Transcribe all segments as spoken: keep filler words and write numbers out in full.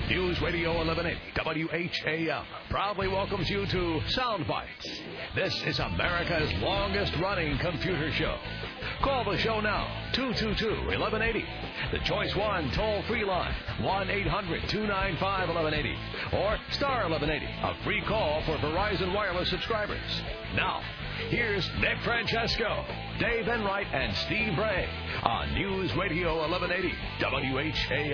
News Radio eleven eighty W H A M proudly welcomes you to Sound Bites. This is America's longest-running computer show. Call the show now, two two two, eleven eighty. The Choice one toll-free line, one eight hundred, two nine five, eleven eighty. Or star eleven eighty, a free call for Verizon Wireless subscribers. Now, here's Nick Francesco, Dave Enright, and Steve Ray on News Radio eleven eighty W H A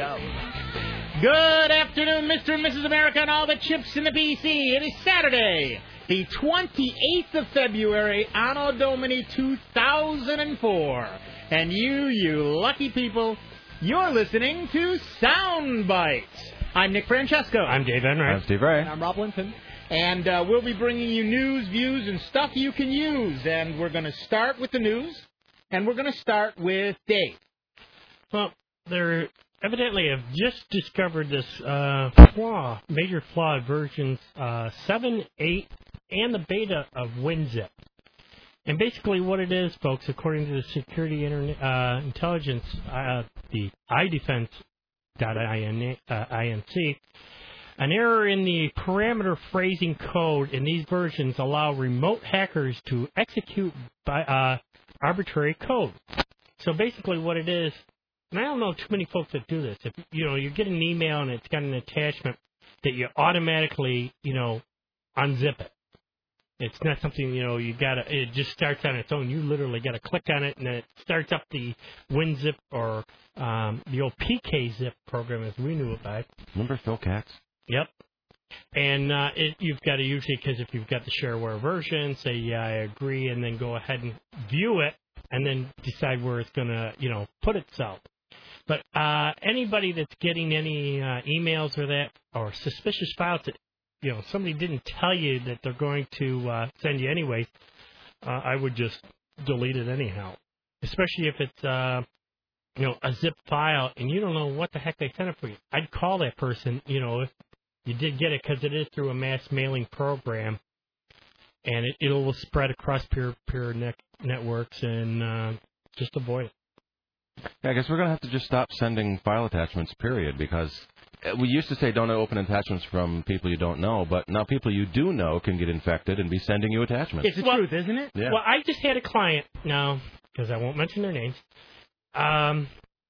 M. Good afternoon, Mister and Missus America, and all the chips in the P C. It is Saturday, the twenty-eighth of February, Anno Domini two thousand four. And you, you lucky people, you're listening to Sound Bites. I'm Nick Francesco. I'm Dave Enright. I'm Steve Ray. And I'm Rob Linton. And uh, we'll be bringing you news, views, and stuff you can use. And we're going to start with the news, and we're going to start with Dave. Well, they're evidently have just discovered this uh, flaw, major flaw in versions uh, seven, eight, and the beta of WinZip. And basically what it is, folks, according to the Security Internet, uh, Intelligence, uh, the iDefense dot I N C, an error in the parameter phrasing code in these versions allow remote hackers to execute by, uh, arbitrary code. So basically what it is, and I don't know too many folks that do this. If you know, you get an email and it's got an attachment that you automatically, you know, unzip it. It's not something, you know, you gotta, it just starts on its own. You literally gotta click on it and it starts up the WinZip or um, the old P K zip program as we knew it by. Remember Phil Katz? Yep. And uh, it, you've got to usually, because if you've got the shareware version, say, yeah, I agree, and then go ahead and view it, and then decide where it's going to, you know, put itself. But uh, anybody that's getting any uh, emails or that, or suspicious files that, you know, somebody didn't tell you that they're going to uh, send you anyway, uh, I would just delete it anyhow. Especially if it's, uh, you know, a zip file, and you don't know what the heck they sent it for you. I'd call that person, you know, if you did get it, because it is through a mass mailing program, and it, it'll spread across peer-to-peer net, networks, and uh, just avoid it. Yeah, I guess we're going to have to just stop sending file attachments, period, because we used to say don't open attachments from people you don't know, but now people you do know can get infected and be sending you attachments. It's the well, truth, isn't it? Yeah. Well, I just had a client, now, because I won't mention their names, um,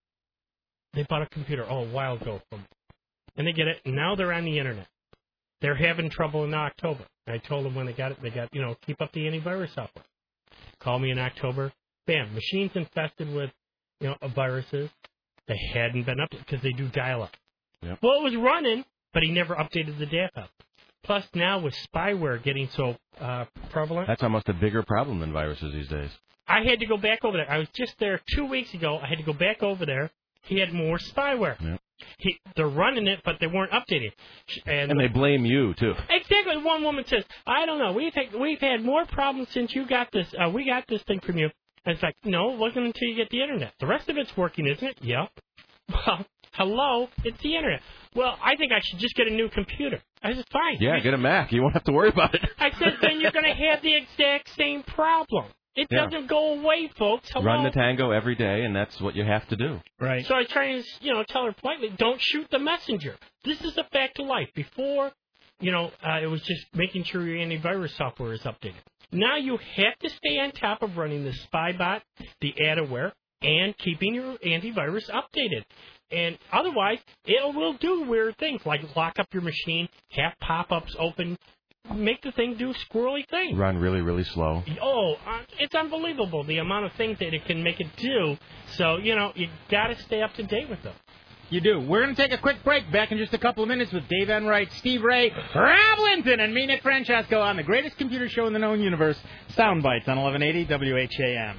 they bought a computer, oh, a while ago from and they get it, and now they're on the internet. They're having trouble in October. I told them when they got it, they got, you know, keep up the antivirus software. Call me in October. Bam, machines infested with, you know, viruses. They hadn't been updated because they do dial-up. Yep. Well, it was running, but he never updated the D A F up. Plus, now with spyware getting so uh, prevalent. That's almost a bigger problem than viruses these days. I had to go back over there. I was just there two weeks ago. I had to go back over there. He had more spyware. Yep. He, they're running it, but they weren't updating. And, and they blame you, too. Exactly. One woman says, I don't know. We've had, we've had more problems since you got this. Uh, we got this thing from you. And it's like, no, it wasn't until you get the Internet. The rest of it's working, isn't it? Yep. Well, hello, it's the Internet. Well, I think I should just get a new computer. I said, fine. Yeah, get a Mac. You won't have to worry about it. I said, then you're going to have the exact same problem. It yeah. doesn't go away, folks. Hello? Run the tango every day, and that's what you have to do. Right. So I try to, you know, tell her politely, don't shoot the messenger. This is a fact of life. Before, you know, uh, it was just making sure your antivirus software is updated. Now you have to stay on top of running the SpyBot, the Adware, and keeping your antivirus updated. And otherwise, it will do weird things like lock up your machine, have pop-ups open, make the thing do squirrely things. Run really, really slow. Oh, uh, it's unbelievable the amount of things that it can make it do. So, you know, you got to stay up to date with them. You do. We're going to take a quick break. Back in just a couple of minutes with Dave Enright, Steve Ray, Rob Linton, and me, Nick Francesco, on the greatest computer show in the known universe, Sound Bites on eleven eighty W H A M.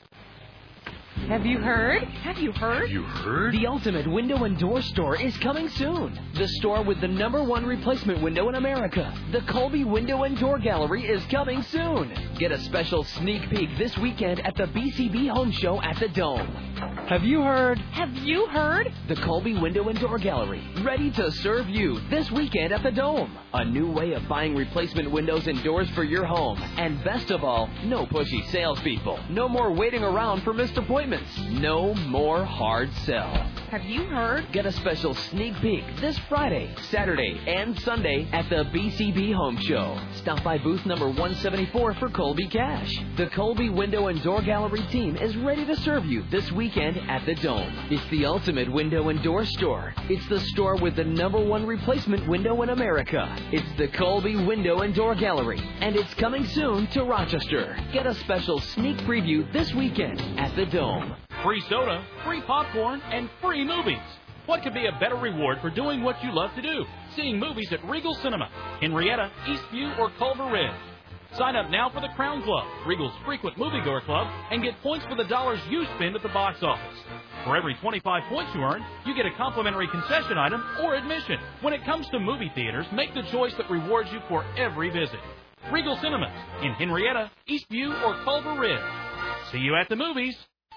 Have you heard? Have you heard? Have you heard? The ultimate window and door store is coming soon. The store with the number one replacement window in America. The Colby Window and Door Gallery is coming soon. Get a special sneak peek this weekend at the B C B Home Show at the Dome. Have you heard? Have you heard? The Colby Window and Door Gallery, ready to serve you this weekend at the Dome. A new way of buying replacement windows and doors for your home. And best of all, no pushy salespeople. No more waiting around for missed appointments. No more hard sell. Have you heard? Get a special sneak peek this Friday, Saturday, and Sunday at the B C B Home Show. Stop by booth number one seventy-four for Colby Cash. The Colby Window and Door Gallery team is ready to serve you this weekend at the Dome. It's the ultimate window and door store. It's the store with the number one replacement window in America. It's the Colby Window and Door Gallery, and it's coming soon to Rochester. Get a special sneak preview this weekend at the Dome. Free soda, free popcorn, and free movies. What could be a better reward for doing what you love to do? Seeing movies at Regal Cinema, Henrietta, Eastview, or Culver Ridge. Sign up now for the Crown Club, Regal's frequent moviegoer club, and get points for the dollars you spend at the box office. For every twenty-five points you earn, you get a complimentary concession item or admission. When it comes to movie theaters, make the choice that rewards you for every visit. Regal Cinemas in Henrietta, Eastview, or Culver Ridge. See you at the movies.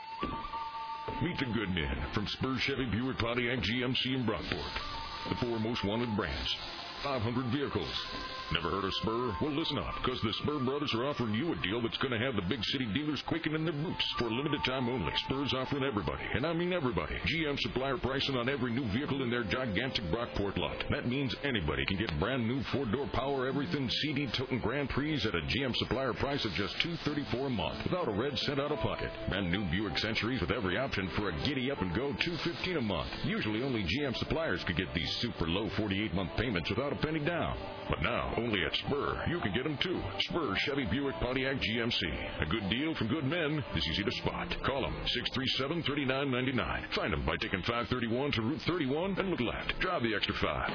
Meet the good men from Spur, Chevy, Buick, Pontiac, G M C, and Brockport. The four most wanted brands. five hundred vehicles. Never heard of Spur? Well, listen up, because the Spur brothers are offering you a deal that's going to have the big city dealers quaking in their boots. For a limited time only, Spur's offering everybody, and I mean everybody, G M supplier pricing on every new vehicle in their gigantic Brockport lot. That means anybody can get brand new four-door power everything C D toting Grand Prix at a G M supplier price of just two hundred thirty-four dollars a month, without a red cent out of pocket. Brand new Buick Centuries with every option for a giddy-up-and-go two hundred fifteen dollars a month. Usually only G M suppliers could get these super low forty-eight month payments without a penny down. But now, only at Spur, you can get them too. Spur, Chevy, Buick, Pontiac, G M C. A good deal from good men is easy to spot. Call them, six three seven, three nine nine nine. Find them by taking five thirty-one to Route thirty-one and look left. Drive the extra five.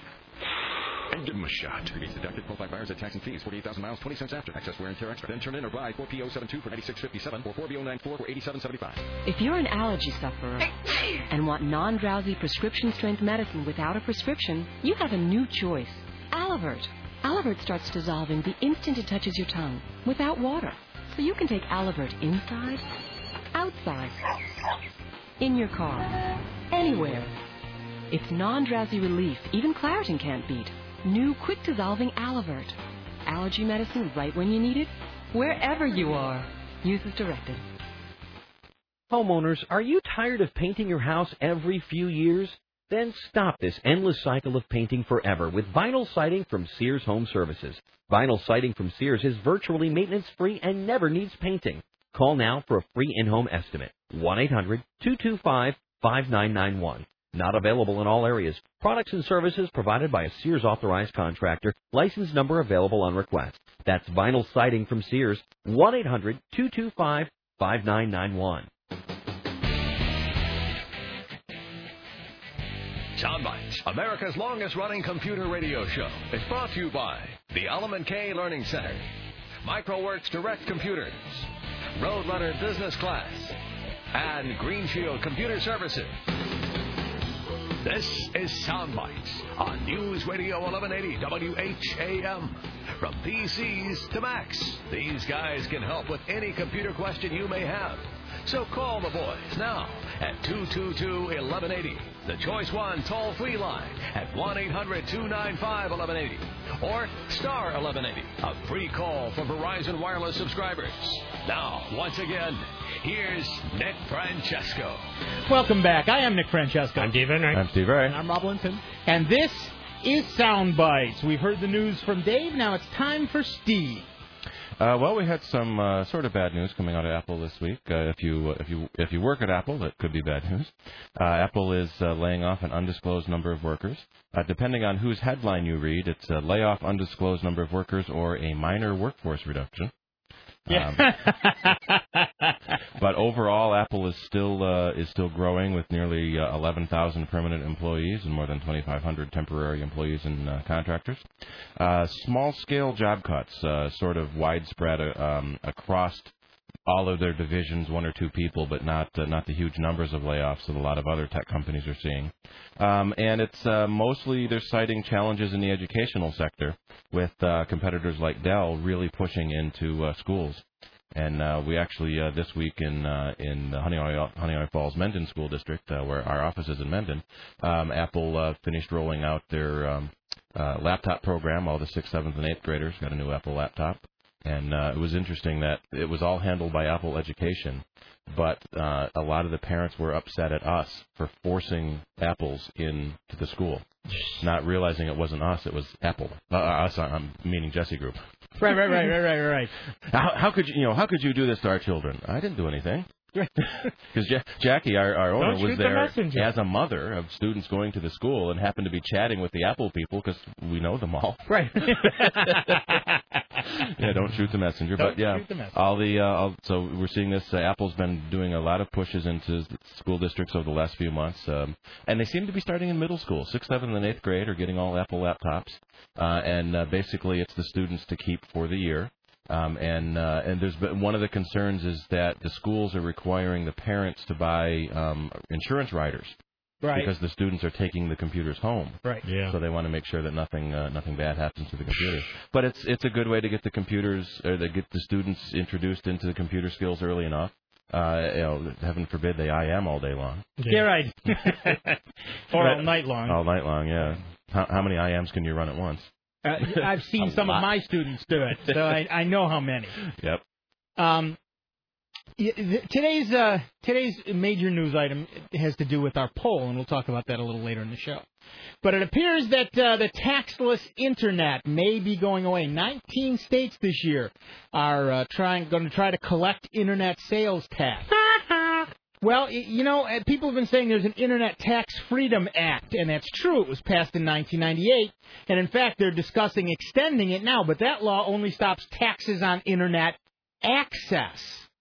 And give them a shot. Rebates deducted. Qualified buyers at tax and fees. forty-eight thousand miles, twenty cents after. Excess wear and tear extra. Then turn in or buy four P O seven two for ninety-six fifty-seven or four B O nine four for eighty-seven seventy-five. If you're an allergy sufferer and want non-drowsy prescription-strength medicine without a prescription, you have a new choice. Alivert. Alivert starts dissolving the instant it touches your tongue, without water. So you can take Alivert inside, outside, in your car, anywhere. It's non-drowsy relief even Claritin can't beat. New quick-dissolving Alivert. Allergy medicine right when you need it, wherever you are. Use as directed. Homeowners, are you tired of painting your house every few years? Then stop this endless cycle of painting forever with vinyl siding from Sears Home Services. Vinyl siding from Sears is virtually maintenance-free and never needs painting. Call now for a free in-home estimate. one eight hundred, two two five, five nine nine one. Not available in all areas. Products and services provided by a Sears authorized contractor. License number available on request. That's vinyl siding from Sears. one eight hundred, two two five, five nine nine one. Soundbites, America's longest-running computer radio show, is brought to you by the Element K Learning Center, MicroWorks Direct Computers, Roadrunner Business Class, and Green Shield Computer Services. This is Soundbites on News Radio eleven eighty W H A M. From P Cs to Macs, these guys can help with any computer question you may have. So call the boys now at two two two, eleven eighty, the Choice One toll-free line at one eight hundred, two nine five, eleven eighty, or star eleven eighty, a free call for Verizon Wireless subscribers. Now, once again, here's Nick Francesco. Welcome back. I am Nick Francesco. I'm Dave Enright. I'm Steve Ray. And I'm Rob Linton. And this is Soundbites. We've heard the news from Dave. Now it's time for Steve. Uh, well, we had some uh, sort of bad news coming out of Apple this week. Uh, if you if you if you work at Apple, that could be bad news. Uh, Apple is uh, laying off an undisclosed number of workers. Uh, depending on whose headline you read, it's a layoff, undisclosed number of workers, or a minor workforce reduction. Yeah. Um, but overall, Apple is still uh, is still growing with nearly uh, eleven thousand permanent employees and more than twenty-five hundred temporary employees and uh, contractors. Uh, small-scale job cuts, uh, sort of widespread uh, um, across all of their divisions, one or two people, but not uh, not the huge numbers of layoffs that a lot of other tech companies are seeing. Um, and it's uh, mostly they're citing challenges in the educational sector, with uh, competitors like Dell really pushing into uh, schools. And uh, we actually uh, this week in uh, in the Honeoye, Honeoye Falls Mendon School District, uh, where our office is in Mendon, um, Apple uh, finished rolling out their um, uh, laptop program. All the sixth, seventh, and eighth graders got a new Apple laptop. And uh, it was interesting that it was all handled by Apple Education. but uh, a lot of the parents were upset at us for forcing apples into the school, not realizing it wasn't us, it was Apple. Uh, us, I'm meaning Jesse Group. Right, right, right, right, right, right. How, how could you, you know, how could you do this to our children? I didn't do anything. Because ja- Jackie, our, our owner, Don't was shoot the there messenger. as a mother of students going to the school and happened to be chatting with the Apple people because we know them all. Right. Yeah, don't shoot the messenger. Don't but yeah, shoot the messenger. all the uh, all, so we're seeing this. Uh, Apple's been doing a lot of pushes into school districts over the last few months, um, and they seem to be starting in middle school. Sixth, seventh, and eighth grade are getting all Apple laptops, uh, and uh, basically it's the students to keep for the year. Um, and uh, and there's been, one of the concerns is that the schools are requiring the parents to buy um, insurance riders, Right. because the students are taking the computers home. Right. Yeah. So they want to make sure that nothing uh, nothing bad happens to the computers. But it's it's a good way to get the computers or to get the students introduced into the computer skills early enough. Uh, you know, heaven forbid they I M all day long. Yeah, right. Or all night long. All night long, yeah. How, how many I Ms can you run at once? Uh, I've seen A some lot. of my students do it, so I, I know how many. Yep. Um, y- th- today's uh, today's major news item has to do with our poll, and we'll talk about that a little later in the show. But it appears that uh, the taxless internet may be going away. nineteen states this year are uh, trying going to try to collect internet sales tax. Well, y- you know, uh, people have been saying there's an Internet Tax Freedom Act, and that's true. It was passed in nineteen ninety-eight, and in fact, they're discussing extending it now, but that law only stops taxes on Internet access.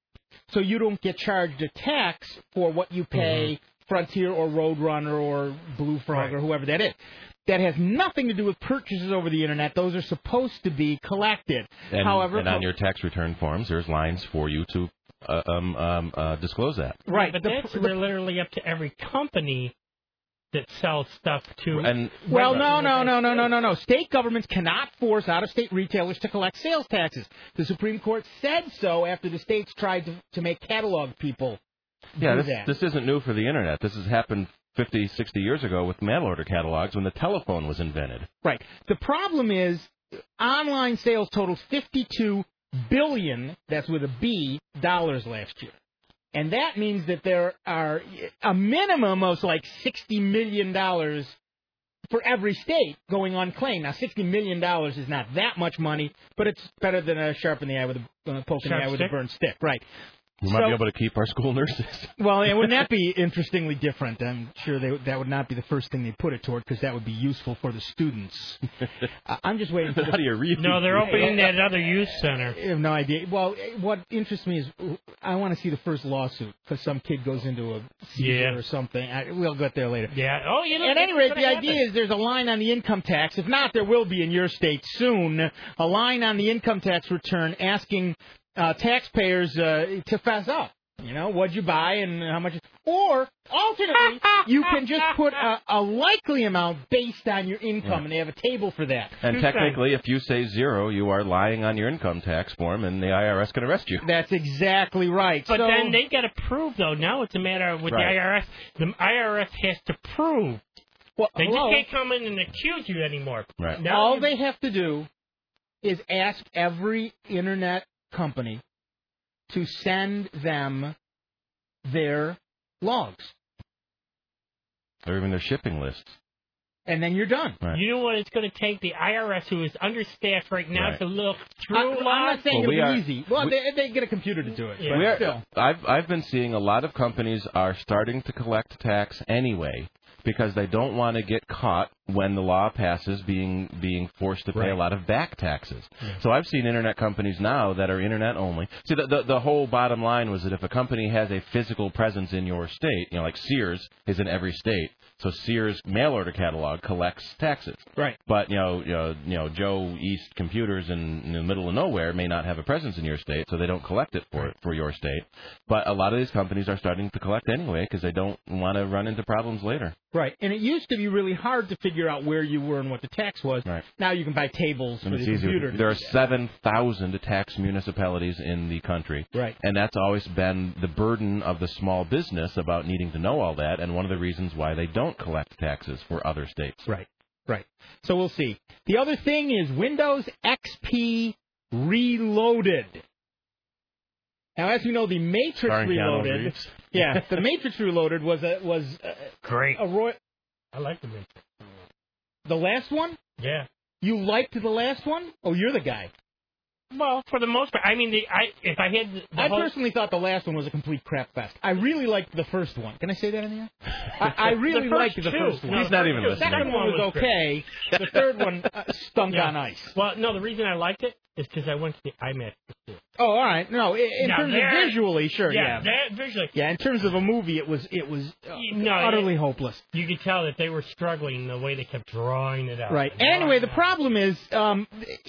So you don't get charged a tax for what you pay mm-hmm. Frontier or Roadrunner or Blue Frog right. or whoever that is. That has nothing to do with purchases over the Internet. Those are supposed to be collected. And, However, and on your tax return forms, there's lines for you to Uh, um, um, uh, disclose that. Right, but the, that's the, literally up to every company that sells stuff to. And well, no, no, no, no, no, no, no. State governments cannot force out-of-state retailers to collect sales taxes. The Supreme Court said so after the states tried to, to make catalog people yeah, do this, that. this isn't new for the Internet. This has happened fifty, sixty years ago with mail-order catalogs when the telephone was invented. Right. The problem is online sales totaled fifty-two billion, that's with a B, dollars last year. And that means that there are a minimum of like sixty million dollars for every state going unclaimed. Now, sixty million dollars is not that much money, but it's better than a sharp in the eye with a uh, poke in the eye with a burned stick. Right. We so, might be able to keep our school nurses. Well, and wouldn't that be interestingly different? I'm sure they, that would not be the first thing they put it toward, because that would be useful for the students. uh, I'm just waiting for the... How do you read? No, they're opening that other youth center. I have no idea. Well, what interests me is I want to see the first lawsuit, because some kid goes into a seizure yeah. or something. I, we'll get there later. Yeah. Oh, you know. At any rate, the idea is there's a line on the income tax. If not, there will be in your state soon. A line on the income tax return asking uh, taxpayers uh, to fess up. You know, what'd you buy and how much? Or, alternately, you can just put a, a likely amount based on your income, yeah. and they have a table for that. And technically, if you say zero, you are lying on your income tax form, and the I R S can arrest you. That's exactly right. But so, then they got to prove, though. Now it's a matter of with right. the I R S. The I R S has to prove. Well, they hello? just can't come in and accuse you anymore. Right. Now all they have to do is ask every Internet company to send them their logs. Or even their shipping lists. And then you're done. Right. You know what it's going to take? The I R S, who is understaffed right now, right. to look through I, logs. I'm not saying well, it'll we be are, easy. Well, we, they, they get a computer to do it. Yeah. But we are, still. I've, I've been seeing a lot of companies are starting to collect tax anyway, because they don't want to get caught when the law passes being being forced to pay right. a lot of back taxes. Yeah. So I've seen Internet companies now that are Internet only. See, the, the the whole bottom line was that if a company has a physical presence in your state, you know, like Sears is in every state, so Sears mail order catalog collects taxes. Right. But you know, you know, you know, Joe East Computers in, in the middle of nowhere may not have a presence in your state, so they don't collect it for right. for your state. But a lot of these companies are starting to collect anyway because they don't want to run into problems later. Right. And it used to be really hard to figure out where you were and what the tax was. Right. Now you can buy tables And for it's the easier. computer. There are seven thousand tax municipalities in the country. Right. And that's always been the burden of the small business about needing to know all that, and one of the reasons why they don't collect taxes for other states. Right. Right. So we'll see. The other thing is Windows X P Reloaded. Now, as we know, the Matrix Starring Keanu Reloaded. Reeves. Yeah, the Matrix Reloaded was a was a, Great. A Roy. I like the Matrix. The last one? Yeah. You liked the last one? Oh, you're the guy. Well, for the most part, I mean, the, I if I had the, the I whole, personally thought the last one was a complete crap fest. I really liked the first one. Can I say that in the air? I, I really The liked first the two. first one. He's not even The listening. second one was okay. The third one uh, stunk Yeah. on ice. Well, no, the reason I liked it is because I went to the IMAX to see it. Oh, all right. No, in, in Now terms there- of visually, sure, Yeah, yeah. that visually. Yeah, in terms of a movie, it was it was uh, No, utterly it- hopeless. You could tell that they were struggling the way they kept drawing it out. Right. Drawing Anyway, the it out. problem is um,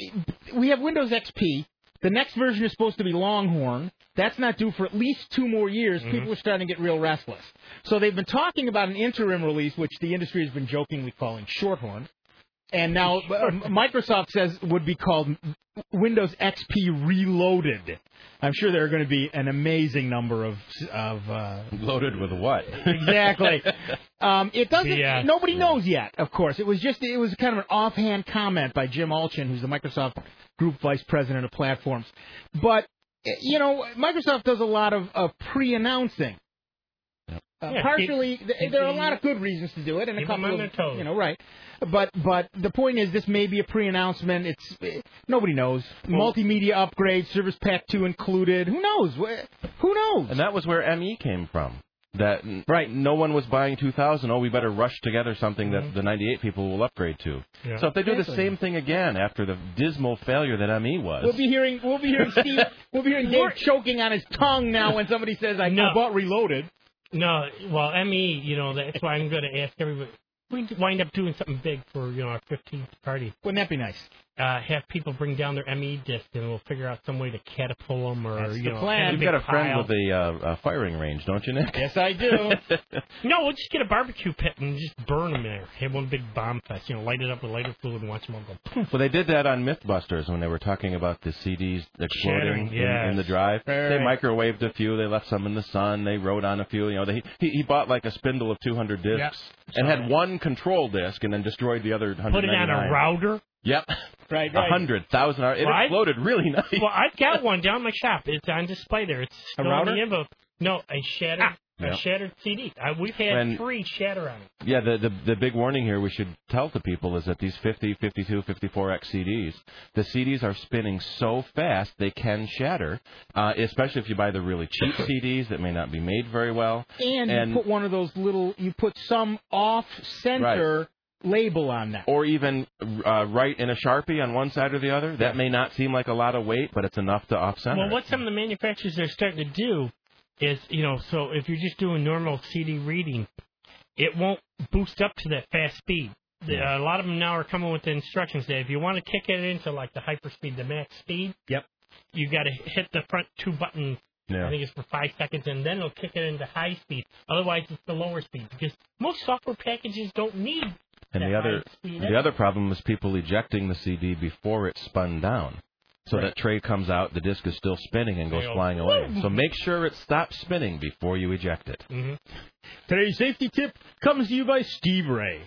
we have Windows X P. The next version is supposed to be Longhorn. That's not due for at least two more years. Mhm. People are starting to get real restless. So they've been talking about an interim release, which the industry has been jokingly calling Shorthorn. And now uh, Microsoft says would be called Windows X P Reloaded. I'm sure there are going to be an amazing number of of uh, Loaded with what? exactly. Um, it doesn't. Yeah. Nobody knows yet. Of course, it was just it was kind of an offhand comment by Jim Alchin, who's the Microsoft Group Vice President of Platforms. But you know, Microsoft does a lot of, of pre-announcing. Uh, Yeah, partially, keep- th- keep there are a the- lot of good reasons to do it, and a keep them couple on of their toes. you know, right. But but the point is, this may be a pre-announcement. It's eh, nobody knows. Multimedia upgrade, Service Pack two included. Who knows? Wh- Who knows? And that was where M E came from. That right. No one was buying two thousand. Oh, we better rush together something that the ninety-eight people will upgrade to. Yeah. So if they do the Exactly. same thing again after the dismal failure that M E was, We'll be hearing we'll be hearing Steve we'll be hearing Dave choking on his tongue now when somebody says I, No. I bought Reloaded. No, well, M E, you know, that's why I'm going to ask everybody. We wind up doing something big for, you know, our fifteenth party. Wouldn't that be nice? Uh, have people bring down their M E disc, and we'll figure out some way to catapult them, or That's you the know, plan. have You've big got a friend pile. with a, uh, a firing range, don't you, Nick? Yes, I do. No, we'll just get a barbecue pit and just burn them there. Have one big bomb fest, you know, light it up with lighter fluid and watch them all go poof. Well, they did that on MythBusters when they were talking about the C Ds exploding Shattering, in, yes. in the drive. Right, They right. microwaved a few. They left some in the sun. They wrote on a few. You know, they, he he bought like a spindle of two hundred discs and had one control disc and then destroyed the other one hundred Put it on ninety-nine. a router. Yep. Right, A right. hundred thousand. It Well, I- exploded really nice. Well, I've got one down in my shop. It's on display there. It's still router? in the envelope. No, a shattered, Yeah. a shattered C D. Uh, we've had And- three shatter on it. Yeah, the, the the big warning here we should tell to people is that these fifty, fifty-two, fifty-four X C Ds, the C Ds are spinning so fast they can shatter, uh, especially if you buy the really cheap C Ds that may not be made very well. And, And- you put one of those little you put some off center label on that. Or even uh, write in a Sharpie on one side or the other. That may not seem like a lot of weight, but it's enough to off-center. Well, what some of the manufacturers are starting to do is, you know, so if you're just doing normal C D reading, it won't boost up to that fast speed. The, uh, a lot of them now are coming with the instructions that if you want to kick it into like the hyperspeed, the max speed, yep, you got to hit the front two buttons. Yeah. I think it's for five seconds, and then it'll kick it into high speed. Otherwise, it's the lower speed because most software packages don't need. And that the other high speed the other problem is people ejecting the C D before it's spun down. So Right. that tray comes out, the disc is still spinning and goes They go, flying away. "Woo!" So make sure it stops spinning before you eject it. Mm-hmm. Today's safety tip comes to you by Steve Ray.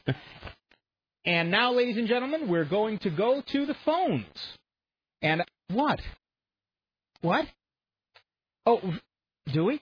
And now, ladies and gentlemen, we're going to go to the phones. And what? What? Oh, do we?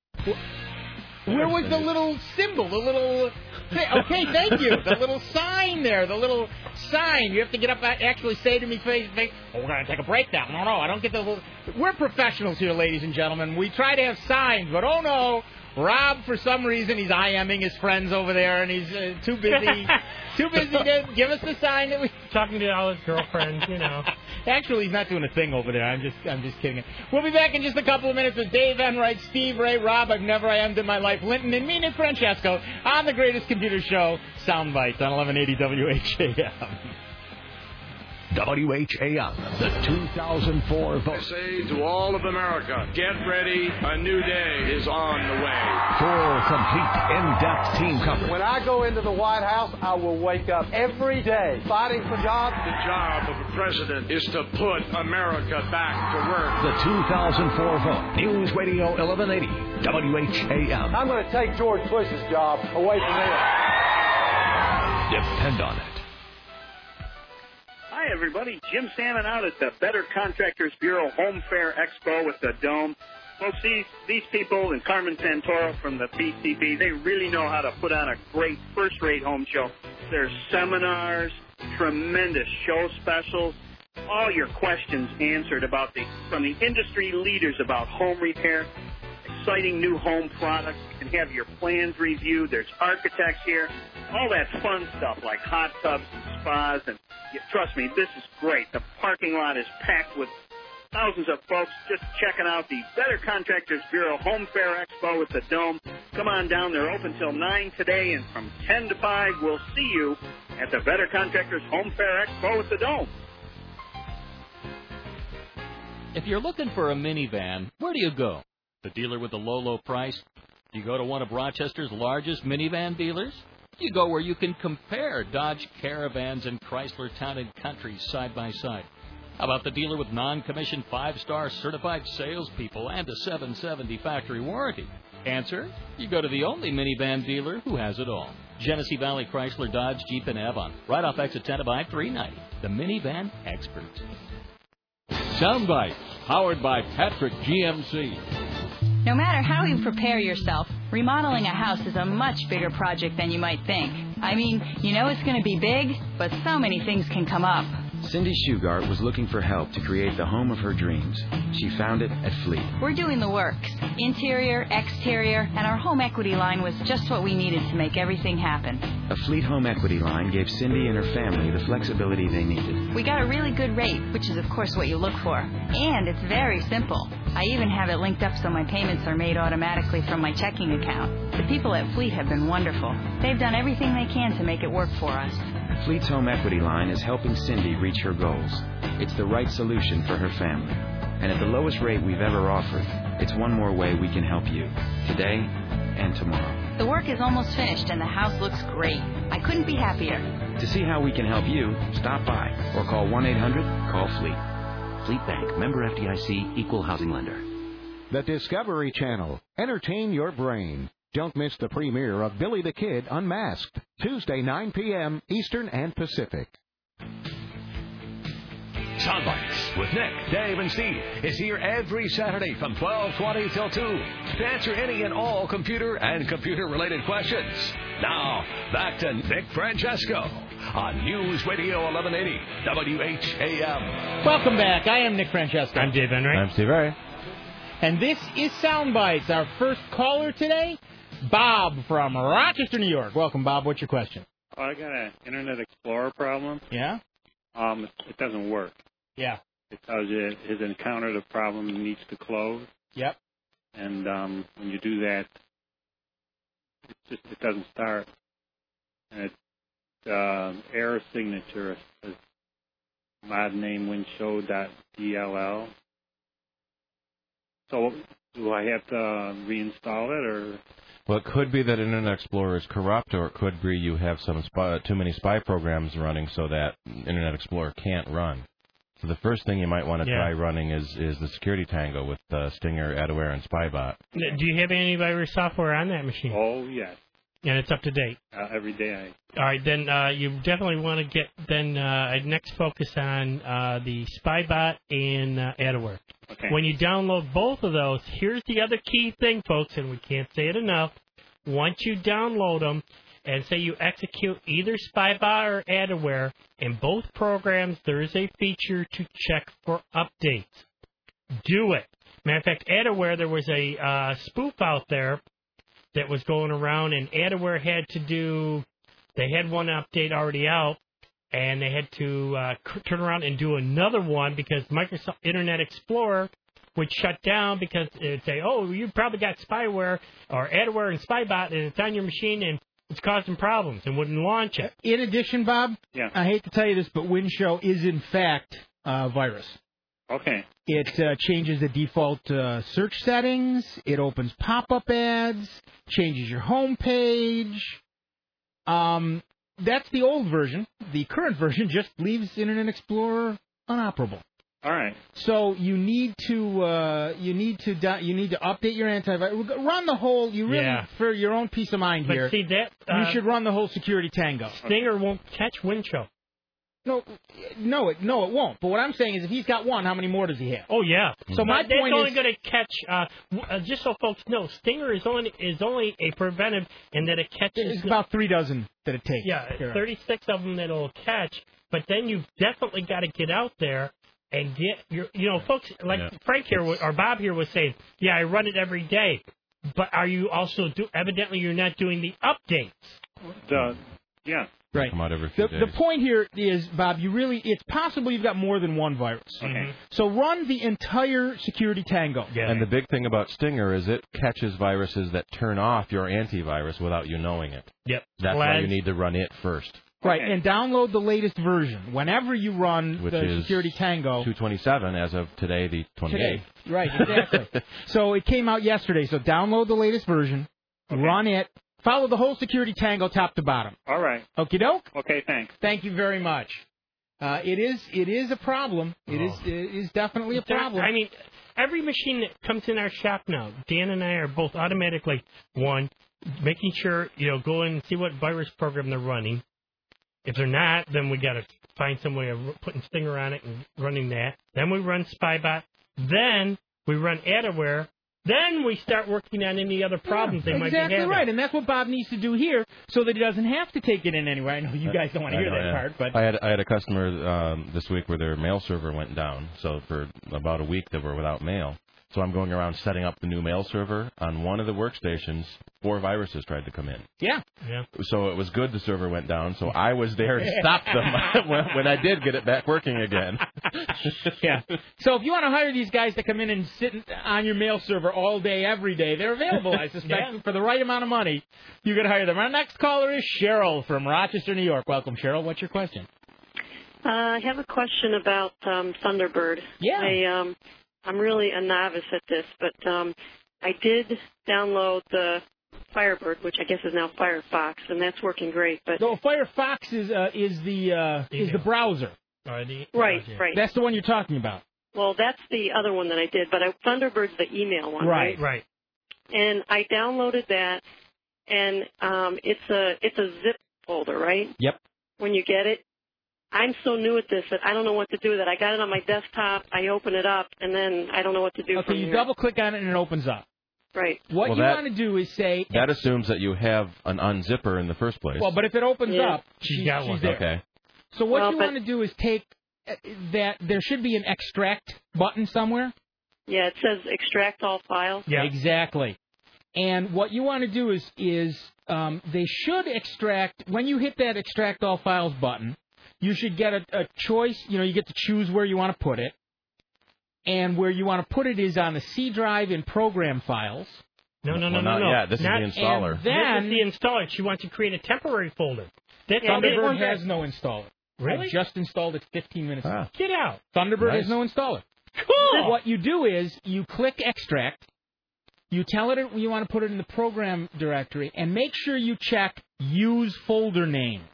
Wh- Where was the little symbol? The little. Okay, thank you. The little sign there. The little sign. You have to get up and actually say to me, face to face, oh, we're going to take a break now. No, no, I don't get the little. We're professionals here, ladies and gentlemen. We try to have signs, but oh no. Rob, for some reason, he's IMing his friends over there, and he's uh, too busy, too busy to give us the sign that we. Talking to all his girlfriends, you know. Actually, he's not doing a thing over there. I'm just, I'm just kidding. We'll be back in just a couple of minutes with Dave Enright, Steve Ray, Rob. I've never IM'd in my life, Linton, and me, Nick Francesco, on the greatest computer show, Soundbites, on eleven eighty W H A M. W H A M, the two thousand four vote. I say to all of America, get ready. A new day is on the way. For complete, in-depth team coverage. When I go into the White House, I will wake up every day fighting for jobs. The job of a president is to put America back to work. The two thousand four vote. News Radio eleven eighty, W H A M. I'm going to take George Bush's job away from him. Depend on it. Hi, everybody. Jim Salmon out at the Better Contractors Bureau Home Fair Expo with the Dome. Folks, these, these people and Carmen Santoro from the P C B, they really know how to put on a great first-rate home show. There's seminars, tremendous show specials, all your questions answered about the from the industry leaders about home repair, exciting new home products. You can have your plans reviewed. There's architects here, all that fun stuff like hot tubs and spas. And yeah, trust me, this is great. The parking lot is packed with thousands of folks just checking out the Better Contractors Bureau Home Fair Expo at the Dome. Come on down. They're open till nine today, and from ten to five, we'll see you at the Better Contractors Home Fair Expo at the Dome. If you're looking for a minivan, where do you go? The dealer with the low, low price? You go to one of Rochester's largest minivan dealers? You go where you can compare Dodge Caravans and Chrysler Town and Country side by side. How about the dealer with non-commissioned five-star certified salespeople and a seven seventy factory warranty? Answer, you go to the only minivan dealer who has it all. Genesee Valley Chrysler, Dodge, Jeep, and Avon. Right off exit ten of I three ninety. The minivan experts. Soundbites, powered by Patrick G M C. No matter how you prepare yourself, remodeling a house is a much bigger project than you might think. I mean, you know it's going to be big, but so many things can come up. Cindy Shugart was looking for help to create the home of her dreams. She found it at Fleet. We're doing the works. Interior, exterior, and our home equity line was just what we needed to make everything happen. A Fleet home equity line gave Cindy and her family the flexibility they needed. We got a really good rate, which is of course what you look for. And it's very simple. I even have it linked up so my payments are made automatically from my checking account. The people at Fleet have been wonderful. They've done everything they can to make it work for us. Fleet's home equity line is helping Cindy reach her goals. It's the right solution for her family. And at the lowest rate we've ever offered, it's one more way we can help you, today and tomorrow. The work is almost finished and the house looks great. I couldn't be happier. To see how we can help you, stop by or call one eight hundred call fleet. Fleet Bank, member F D I C, equal housing lender. The Discovery Channel. Entertain your brain. Don't miss the premiere of Billy the Kid Unmasked, Tuesday, nine p.m. Eastern and Pacific. Soundbites with Nick, Dave, and Steve is here every Saturday from twelve twenty till two to answer any and all computer and computer-related questions. Now, back to Nick Francesco on News Radio eleven eighty W H A M. Welcome back. I am Nick Francesco. I'm Dave Henry. I'm Steve Ray. And this is Soundbites. Our first caller today, Bob from Rochester, New York. Welcome, Bob. What's your question? Oh, I got an Internet Explorer problem. Yeah? Um, it doesn't work. Yeah. It tells you it has encountered a problem and needs to close. Yep. And um, when you do that, it just it doesn't start. And it's uh, error signature. It says mod name winshow.dll. So do I have to reinstall it, or? Well, it could be that Internet Explorer is corrupt, or it could be you have some spy, too many spy programs running so that Internet Explorer can't run. So the first thing you might want to Yeah. try running is, is the Security Tango with uh, Stinger, Adware, and Spybot. Do you have antivirus software on that machine? Oh, yes. And it's up to date? Uh, every day I... All right, then uh, you definitely want to get, then uh, I'd next focus on uh, the Spybot and uh, Adware. Okay. When you download both of those, here's the other key thing, folks, and we can't say it enough. Once you download them, and say you execute either Spybot or Adware, in both programs there is a feature to check for updates. Do it. Matter of fact, Adware, there was a uh, spoof out there that was going around, and Adware had to do, they had one update already out, and they had to uh, turn around and do another one because Microsoft Internet Explorer would shut down because it would say, oh, you probably got spyware or Adware and Spybot, and it's on your machine, and it's causing problems, and wouldn't launch it. In addition, Bob, yeah. I hate to tell you this, but Winshow is in fact a virus. Okay. It uh, changes the default uh, search settings. It opens pop-up ads, changes your home page. Um, that's the old version. The current version just leaves Internet Explorer inoperable. All right. So you need to uh, you need to do, you need to update your antivirus. Run the whole. You really Yeah. for your own peace of mind But here. see that uh, you should run the whole Security Tango. Stinger won't catch Winshow. No, no, it no, it won't. But what I'm saying is, if he's got one, how many more does he have? Oh yeah. So my But that's point only is, going to catch. Uh, w- uh, just so folks know, Stinger is only is only a preventive, in that it catches. it's about three dozen that it takes. Yeah, Sure. thirty-six of them that it'll catch. But then you've definitely got to get out there and get your. You know, folks like Yeah. Frank here wa- or Bob here was saying, yeah, I run it every day. But are you also do? Evidently, you're not doing the updates. The, yeah. Right. Come out every few The, the days. point here is, Bob, you really, it's possible you've got more than one virus. Okay. So run the entire Security Tango. And the big thing about Stinger is it catches viruses that turn off your antivirus without you knowing it. Yep. That's why you Glad- need to run it first, Right, and download the latest version whenever you run which the is Security Tango. two twenty-seven as of today, the twenty-eighth. Today. Right, exactly. So it came out yesterday. So download the latest version, run it, follow the whole Security Tango top to bottom. All right. Okie doke. Okay, thanks. Thank you very much. Uh, it is it is a problem. It is Oh. it is definitely a There- problem. I mean, every machine that comes in our shop now, Dan and I are both automatically, one, making sure, you know, go in and see what virus program they're running. If they're not, then we got to find some way of putting Stinger on it and running that. Then we run Spybot. Then we run Adaware. Then we start working on any other problems they might be exactly having. right, and that's what Bob needs to do here, so that he doesn't have to take it in anywhere. I know you guys don't want to I hear know, that yeah. part, but I had I had a customer um, this week where their mail server went down. So for about a week they were without mail. So I'm going around setting up the new mail server. On one of the workstations, four viruses tried to come in. yeah, Yeah. So it was good the server went down. So I was there to stop them when, when I did get it back working again. yeah. So if you want to hire these guys to come in and sit on your mail server all day, every day, they're available. I suspect Yeah. for the right amount of money, you could hire them. Our next caller is Cheryl from Rochester, New York. Welcome, Cheryl. What's your question? Uh, I have a question about um, Thunderbird. Yeah. I, um, I'm really a novice at this, but um, I did download the Firebird, which I guess is now Firefox, and that's working great. But No, Firefox is uh, is the uh, is the browser. Or the- right, right. That's the one you're talking about. Well, that's the other one that I did, but I, Thunderbird's the email one, right? Right. And I downloaded that, and um, it's a it's a zip folder, right? Yep. When you get it. I'm so new at this that I don't know what to do with it. I got it on my desktop, I open it up, and then I don't know what to do Okay, from you here. double click on it and it opens up. Right. What Well, you that- want to do is say, That assumes that you have an unzipper in the first place. well, but if it opens Yeah. up, she's, got she's one. there. Okay. So what Well, you but- want to do is take uh, that. There should be an extract button somewhere. Yeah, it says extract all files. Yeah. Exactly. And what you want to do is is um, they should extract when you hit that extract all files button. You should get a, a choice. You know, you get to choose where you want to put it, and where you want to put it is on the C drive in program files. No, no, no, Well, no, not no. yet. This is Not- the installer. And then This is the installer. She wants to create a temporary folder. That's Yeah, all they they- Thunderbird want. has no installer. Really? I just installed it fifteen minutes ago. Ah. Get out. Thunderbird Nice. has no installer. Cool. What you do is you click extract, you tell it you want to put it in the program directory, and make sure you check use folder names.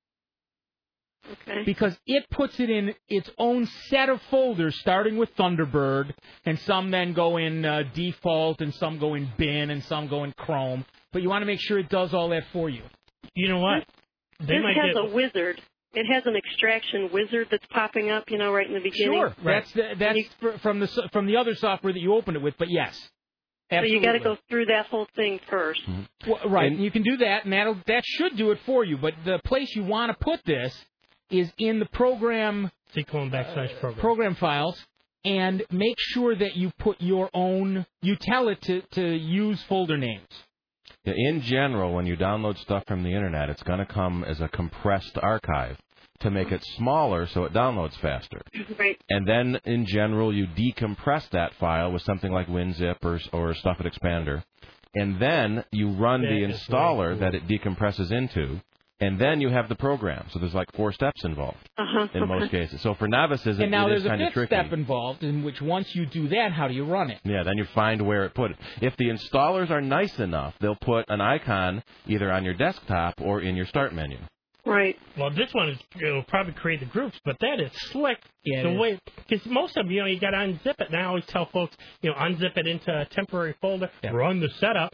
Okay. Because it puts it in its own set of folders, starting with Thunderbird, and some then go in uh, default, and some go in bin, and some go in Chrome. But you want to make sure it does all that for you. You know what? They This might has get. a wizard. It has an extraction wizard that's popping up, you know, right in the beginning. Sure, that's the, that's fr- from the so- from the other software that you opened it with. But yes, So you got to absolutely. go through that whole thing first. Well, right, and you can do that, and that'll that should do it for you. But the place you want to put this is in the program C colon backslash program. program files, and make sure that you put your own. You tell it to to use folder names. Yeah, in general, when you download stuff from the internet, it's going to come as a compressed archive to make it smaller so it downloads faster. Right. And then, in general, you decompress that file with something like WinZip or, or Stuff It Expander. And then you run That the is installer that it decompresses into, and then you have the program. So there's like four steps involved Uh-huh. in most cases. So for novices, it, And now it there's is a kind of fifth tricky. step involved, in which once you do that, how do you run it? Yeah, then you find where it put it. If the installers are nice enough, they'll put an icon either on your desktop or in your start menu. Right. Well, this one is it'll probably create the groups, but that is slick. Yeah, the it is. way because most of them, you know, you got to unzip it. And I always tell folks, you know, unzip it into a temporary folder, run the setup,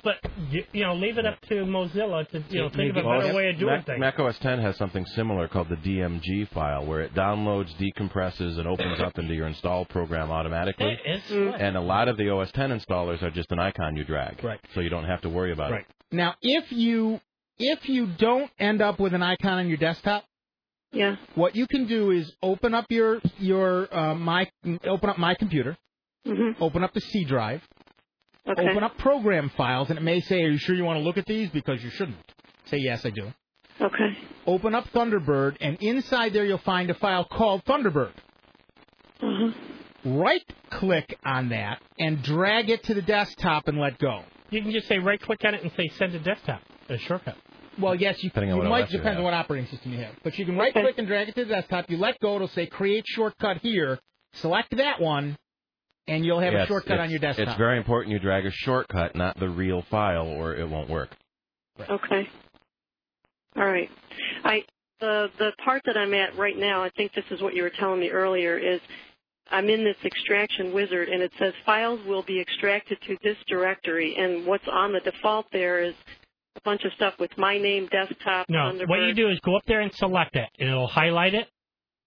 But you, you know, leave it up to Mozilla to you know think of a Well, better way of doing Mac, things. Mac O S X has something similar called the D M G file, where it downloads, decompresses, and opens up into your install program automatically. It's And a lot of the O S X installers are just an icon you drag, right? So you don't have to worry about Right. it. Now, if you if you don't end up with an icon on your desktop, yeah, what you can do is open up your your uh, my open up my computer, mm-hmm. open up the C drive, Okay. open up program files, and it may say, "Are you sure you want to look at these?" Because you shouldn't. Say yes, I do. Okay. Open up Thunderbird, and inside there you'll find a file called Thunderbird. Uh-huh. Right-click on that and drag it to the desktop and let go. You can just say right-click on it and say send to desktop, a shortcut. Well, yes, you, Depending on you what might, O S you depends have. on what operating system you have. But you can right-click and drag it to the desktop. You let go, it'll say create shortcut here. Select that one, and you'll have Yes, a shortcut it's- on your desktop. It's very important you drag a shortcut, not the real file, or it won't work. Okay. All right. I the the part that I'm at right now, I think this is what you were telling me earlier, is I'm in this extraction wizard, and it says files will be extracted to this directory, and what's on the default there is a bunch of stuff with my name, desktop, No, Thunderbird. what you do is go up there and select it, and it'll highlight it.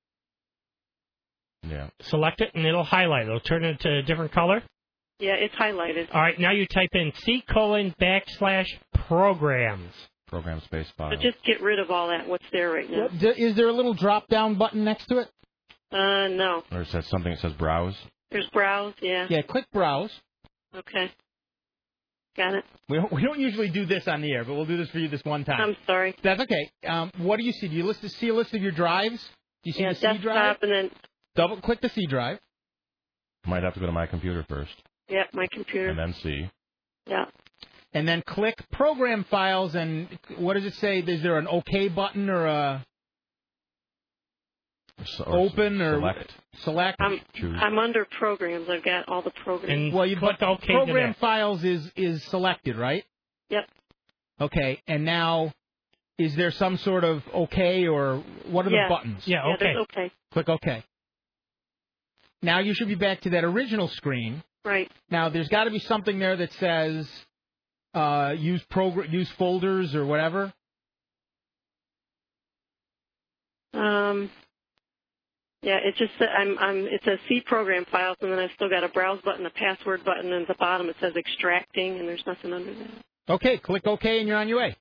Yeah. Select it, and it'll highlight it. It'll turn it into a different color. Yeah, it's highlighted. All right, now you type in C colon backslash programs. Program space file. So just get rid of all that, what's there right now. D- Is there a little drop-down button next to it? Uh, no. Or it says something that says browse. There's browse, yeah. Yeah, click browse. Okay. Got it. We don't, we don't usually do this on the air, but we'll do this for you this one time. I'm sorry. That's okay. Um, what do you see? Do you list, see a list of your drives? Do you see Yeah, the C desktop drive? and then, Double click the C drive. Might have to go to my computer first, yeah, my computer. and then C. Yeah. And then click program files, and what does it say? Is there an OK button or a So- or open or select. select? I'm, Choose. I'm under programs. I've got all the programs. well, you click but OK to program that. files is is selected, right? Yep. Okay, and now is there some sort of OK or what are Yeah. the buttons? Yeah, Yeah, OK. there's okay. Click OK. Now you should be back to that original screen. Right. Now there's got to be something there that says uh, use program, use folders or whatever. Um. Yeah, it just I'm I'm it says C program files, and then I've still got a browse button, a password button, and at the bottom it says extracting, and there's nothing under that. Okay, click OK and you're on your way.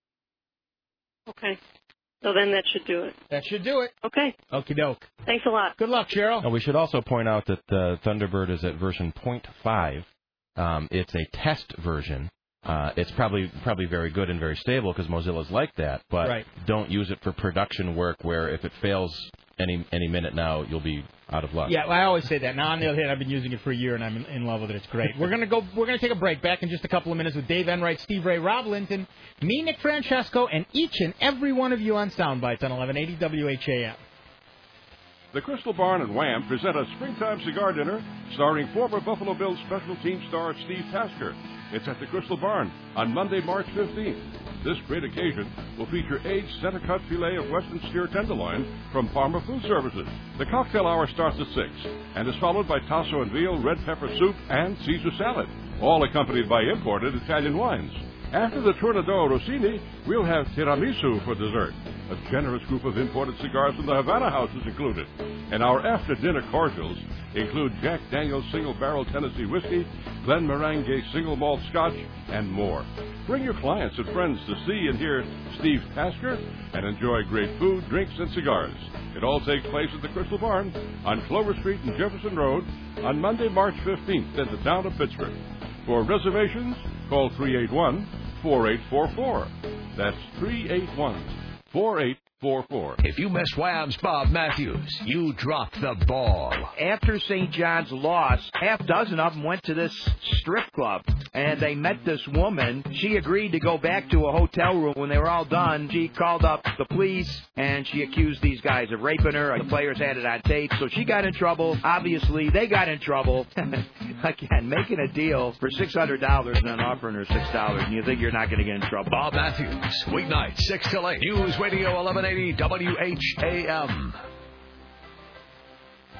Okay. So then that should do it. That should do it. Okay. Okie doke. Thanks a lot. Good luck, Cheryl. Oh, we should also point out that uh, Thunderbird is at version point five. Um, it's a test version. Uh, it's probably probably very good and very stable because Mozilla's like that. But Right. don't use it for production work where if it fails any any minute now, you'll be out of luck. Yeah, well, I always say that. Now on the other hand, I've been using it for a year and I'm in, in love with it. It's great. We're gonna go. We're gonna take a break. Back in just a couple of minutes with Dave Enright, Steve Ray, Rob Linton, me, Nick Francesco, and each and every one of you on Soundbites on eleven eighty W H A M. The Crystal Barn and Wham present a springtime cigar dinner starring former Buffalo Bills special team star Steve Tasker. It's at the Crystal Barn on Monday, March fifteenth. This great occasion will feature aged center-cut filet of Western steer tenderloin from Palmer Food Services. The cocktail hour starts at six and is followed by tasso and veal, red pepper soup, and Caesar salad, all accompanied by imported Italian wines. After the Tornado Rossini, we'll have tiramisu for dessert. A generous group of imported cigars from the Havana House is included. And our after-dinner cordials include Jack Daniel's Single Barrel Tennessee Whiskey, Glen Morangi Single Malt Scotch, and more. Bring your clients and friends to see and hear Steve Tasker and enjoy great food, drinks, and cigars. It all takes place at the Crystal Barn on Clover Street and Jefferson Road on Monday, March fifteenth in the town of Pittsburgh. For reservations, call three eight one, four eight four four. That's three eight one, four eight four four. If you miss Wham's Bob Matthews, you dropped the ball. After Saint John's lost, half dozen of them went to this strip club, and they met this woman. She agreed to go back to a hotel room. When they were all done, she called up the police, and she accused these guys of raping her. The players had it on tape, so she got in trouble. Obviously, they got in trouble. Again, making a deal for six hundred dollars and then offering her six dollars, and you think you're not going to get in trouble. Bob Matthews, weeknight, six till eight. News Radio eleven eighty W H A M.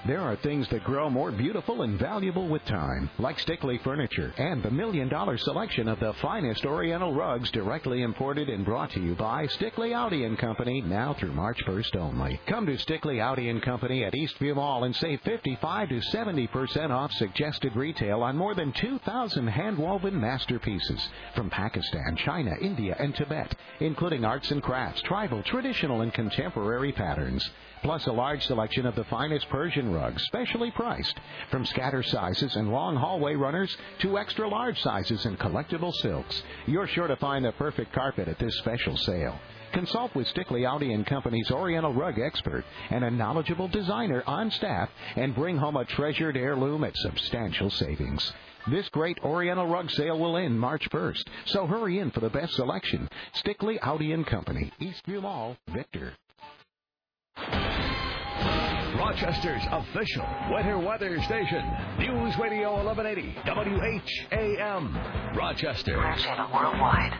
There are things that grow more beautiful and valuable with time, like Stickley Furniture and the million-dollar selection of the finest Oriental rugs directly imported and brought to you by Stickley Audi and Company now through March first only. Come to Stickley Audi and Company at Eastview Mall and save fifty-five to seventy percent off suggested retail on more than two thousand hand-woven masterpieces from Pakistan, China, India, and Tibet, including arts and crafts, tribal, traditional, and contemporary patterns. Plus a large selection of the finest Persian rugs, specially priced, from scatter sizes and long hallway runners to extra large sizes and collectible silks. You're sure to find the perfect carpet at this special sale. Consult with Stickley Audi and Company's Oriental rug expert and a knowledgeable designer on staff and bring home a treasured heirloom at substantial savings. This great Oriental rug sale will end March first, so hurry in for the best selection. Stickley Audi and Company, Eastview Mall, Victor. Rochester's official winter weather station, News Radio eleven eighty, W H A M, Rochester. Channel worldwide.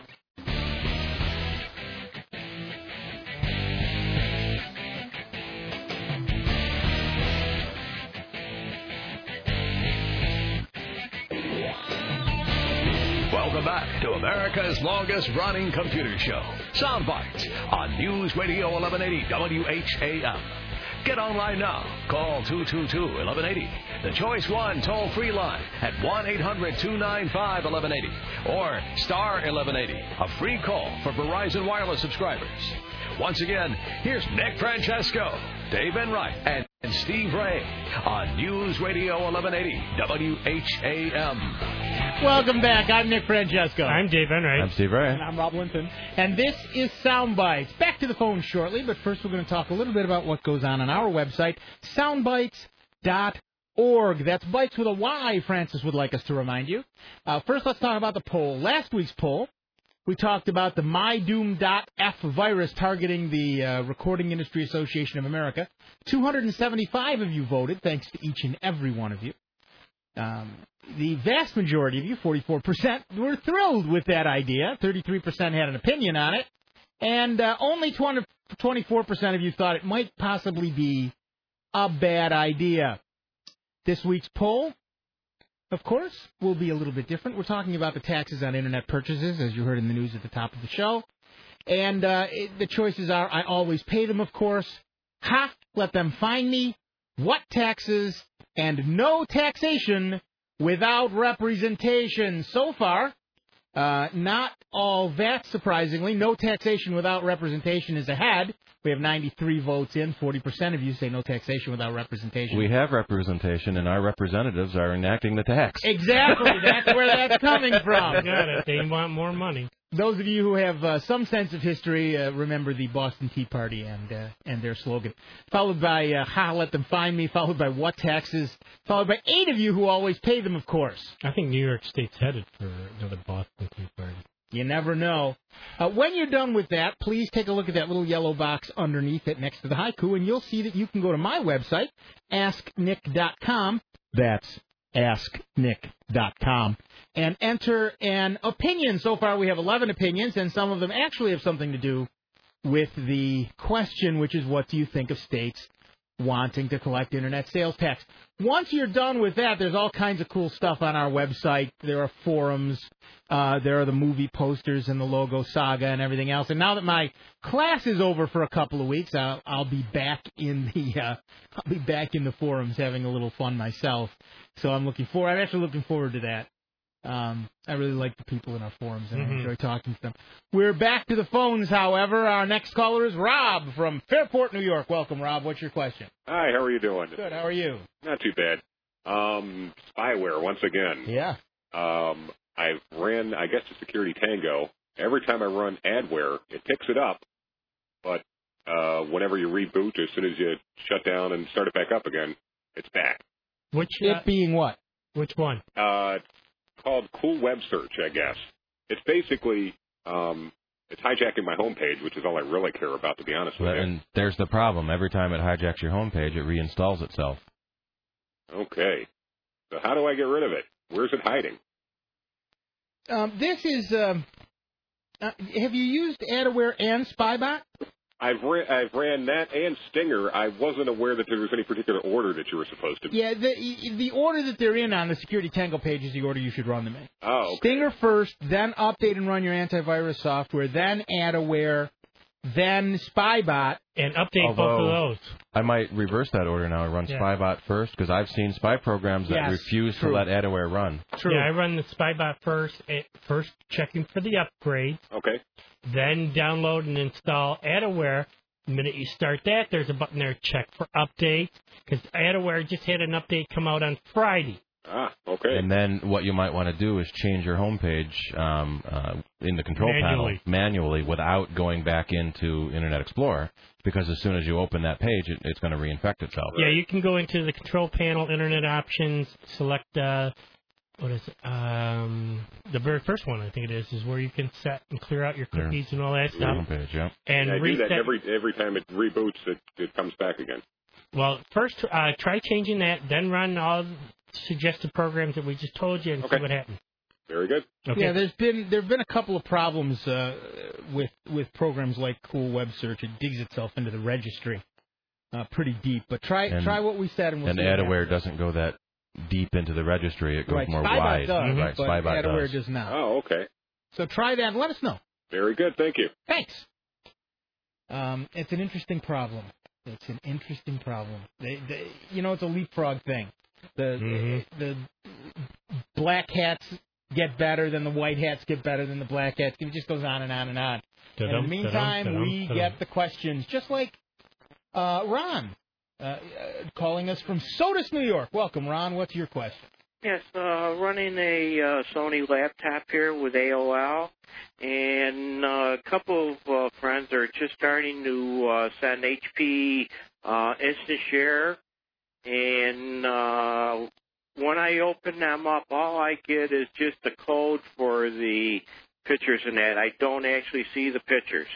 Welcome back to America's longest running computer show, Soundbites, on News Radio eleven eighty W H A M. Get online now. Call two two two, eleven eighty. The Choice One toll-free line at one eight hundred two nine five eleven eighty. Or star eleven eighty, a free call for Verizon Wireless subscribers. Once again, here's Nick Francesco, Dave Enright, and Steve Ray on News Radio eleven eighty W H A M. Welcome back. I'm Nick Francesco. I'm Dave Enright. I'm Steve Ray. And I'm Rob Linton. And this is Soundbites. Back to the phone shortly, but first we're going to talk a little bit about what goes on on our website, soundbites dot org. That's bites with a Y, Francis would like us to remind you. Uh, first, let's talk about the poll. Last week's poll, we talked about the my doom dot f virus targeting the uh, Recording Industry Association of America. two hundred seventy-five of you voted, thanks to each and every one of you. Um, the vast majority of you, forty-four percent, were thrilled with that idea. thirty-three percent had an opinion on it. And uh, only twenty-four percent of you thought it might possibly be a bad idea. This week's poll, of course, will be a little bit different. We're talking about the taxes on Internet purchases, as you heard in the news at the top of the show. And uh, it, the choices are, I always pay them, of course. Ha, let them fine me. What taxes? And no taxation without representation. So far, uh, not all that surprisingly, no taxation without representation is ahead. We have ninety-three votes in. forty percent of you say no taxation without representation. We have representation, and our representatives are enacting the tax. Exactly. That's where that's coming from. Got it. They want more money. Those of you who have uh, some sense of history uh, remember the Boston Tea Party and uh, and their slogan. Followed by, uh, ha, let them find me. Followed by, what taxes? Followed by eight of you who always pay them, of course. I think New York State's headed for another Boston Tea Party. You never know. Uh, when you're done with that, please take a look at that little yellow box underneath it next to the haiku, and you'll see that you can go to my website, ask nick dot com. That's ask nick dot com. And enter an opinion. So far we have eleven opinions, and some of them actually have something to do with the question, which is, what do you think of states wanting to collect Internet sales tax? Once you're done with that, there's all kinds of cool stuff on our website. There are forums. Uh, there are the movie posters and the logo saga and everything else. And now that my class is over for a couple of weeks, I'll, I'll be back in the uh, I'll be back in the forums having a little fun myself. So I'm looking forward. I'm actually looking forward to that. Um, I really like the people in our forums, and mm-hmm. I enjoy talking to them. We're back to the phones, however. Our next caller is Rob from Fairport, New York. Welcome, Rob. What's your question? Hi, how are you doing? Good, how are you? Not too bad. Um, spyware, once again. Yeah. Um, I've ran, I guess, the Security Tango. Every time I run adware, it picks it up, but uh, whenever you reboot, as soon as you shut down and start it back up again, it's back. Which It uh, being what? Which one? Uh, called Cool Web Search, I guess. It's basically, um, it's hijacking my homepage, which is all I really care about, to be honest with you. And there's the problem. Every time it hijacks your homepage, it reinstalls itself. Okay. So how do I get rid of it? Where's it hiding? Um, this is, um, uh, have you used AdAware and Spybot? I've ran, I've ran that and Stinger. I wasn't aware that there was any particular order that you were supposed to. Yeah, the the order that they're in on the Security Tango page is the order you should run them in. Oh, okay. Stinger first, then update and run your antivirus software, then AdAware, then Spybot. And update Although, both of those. I might reverse that order now and run Yeah. Spybot first, because I've seen spy programs that Yes, refuse true. to let AdAware run. Yeah, I run the Spybot first, eh, first checking for the upgrades. Okay. Then download and install AdAware. The minute you start that, there's a button there, check for updates, because AdAware just had an update come out on Friday. Ah, okay. And then what you might want to do is change your homepage um, uh, in the control Manually. panel manually without going back into Internet Explorer, because as soon as you open that page, it, it's going to reinfect itself. Yeah, you can go into the control panel, Internet options, select, uh, what is it, um, the very first one, I think it is, is where you can set and clear out your cookies and all that Your stuff. homepage, yeah. And Yeah, I do reset. that every every time it reboots, it, it comes back again. Well, first uh, try changing that, then run all the suggested programs that we just told you and see what happens. Very good. Okay. Yeah, there's been there've been a couple of problems uh, with with programs like Cool Web Search. It digs itself into the registry uh, pretty deep. But try And- try what we said, and we'll And see what AdAware doesn't go that deep into the registry. It goes Right, more Spybot wide. does, right, but Spybot AdAware does. does not. Oh, okay. So try that and let us know. Very good. Thank you. Thanks. Um, it's an interesting problem. It's an interesting problem. They, they, you know, it's a leapfrog thing. The the black hats get better, then the white hats get better, then the black hats. It just goes on and on and on. And in Ta-dum, the meantime, ta-dum, we ta-dum. get the questions, just like uh, Ron uh, uh, calling us from Sodus, New York. Welcome, Ron. What's your question? Yes, uh, running a uh, Sony laptop here with A O L, and uh, a couple of uh, friends are just starting to uh, send H P uh, Instant Share, and uh, when I open them up, all I get is just the code for the pictures in that. I don't actually see the pictures.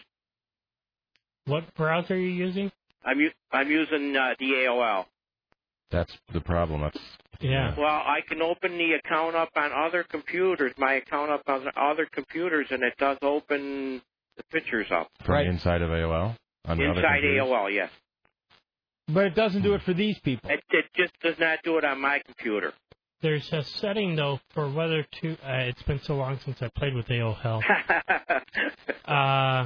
What browser are you using? I'm u- I'm using uh, the A O L. That's the problem. That's, yeah. Well, I can open the account up on other computers, my account up on other computers, and it does open the pictures up. From inside of A O L? On the other Inside computers? A O L, yes. But it doesn't do it for these people. It, it just does not do it on my computer. There's a setting, though, for whether to... Uh, it's been so long since I played with A O L. uh,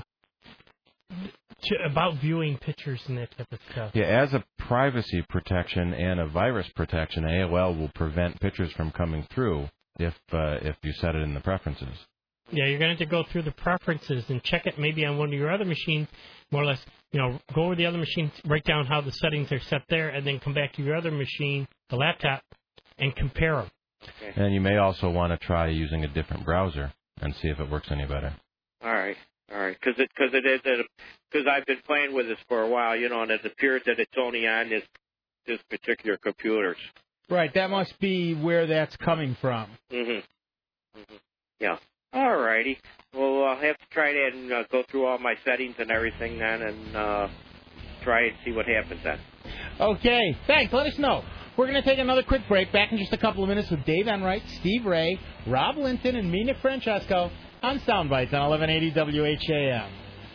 to, about viewing pictures and that type of stuff. Yeah, as a privacy protection and a virus protection, A O L will prevent pictures from coming through if uh, if you set it in the preferences. Yeah, you're going to have to go through the preferences and check it maybe on one of your other machines, more or less, you know, go over the other machine, write down how the settings are set there, and then come back to your other machine, the laptop, and compare them. And you may also want to try using a different browser and see if it works any better. All right, all right, because it because it is because I've been playing with this for a while, you know, and it appears that it's only on this this particular computers. Right, that must be where that's coming from. Mhm. Mhm. Yeah. All righty. Well, I'll have to try that and uh, go through all my settings and everything then, and uh, try and see what happens then. Okay, thanks. Let us know. We're going to take another quick break. Back in just a couple of minutes with Dave Enright, Steve Ray, Rob Linton, and me, Nick Francesco, on Soundbites on eleven eighty W H A M.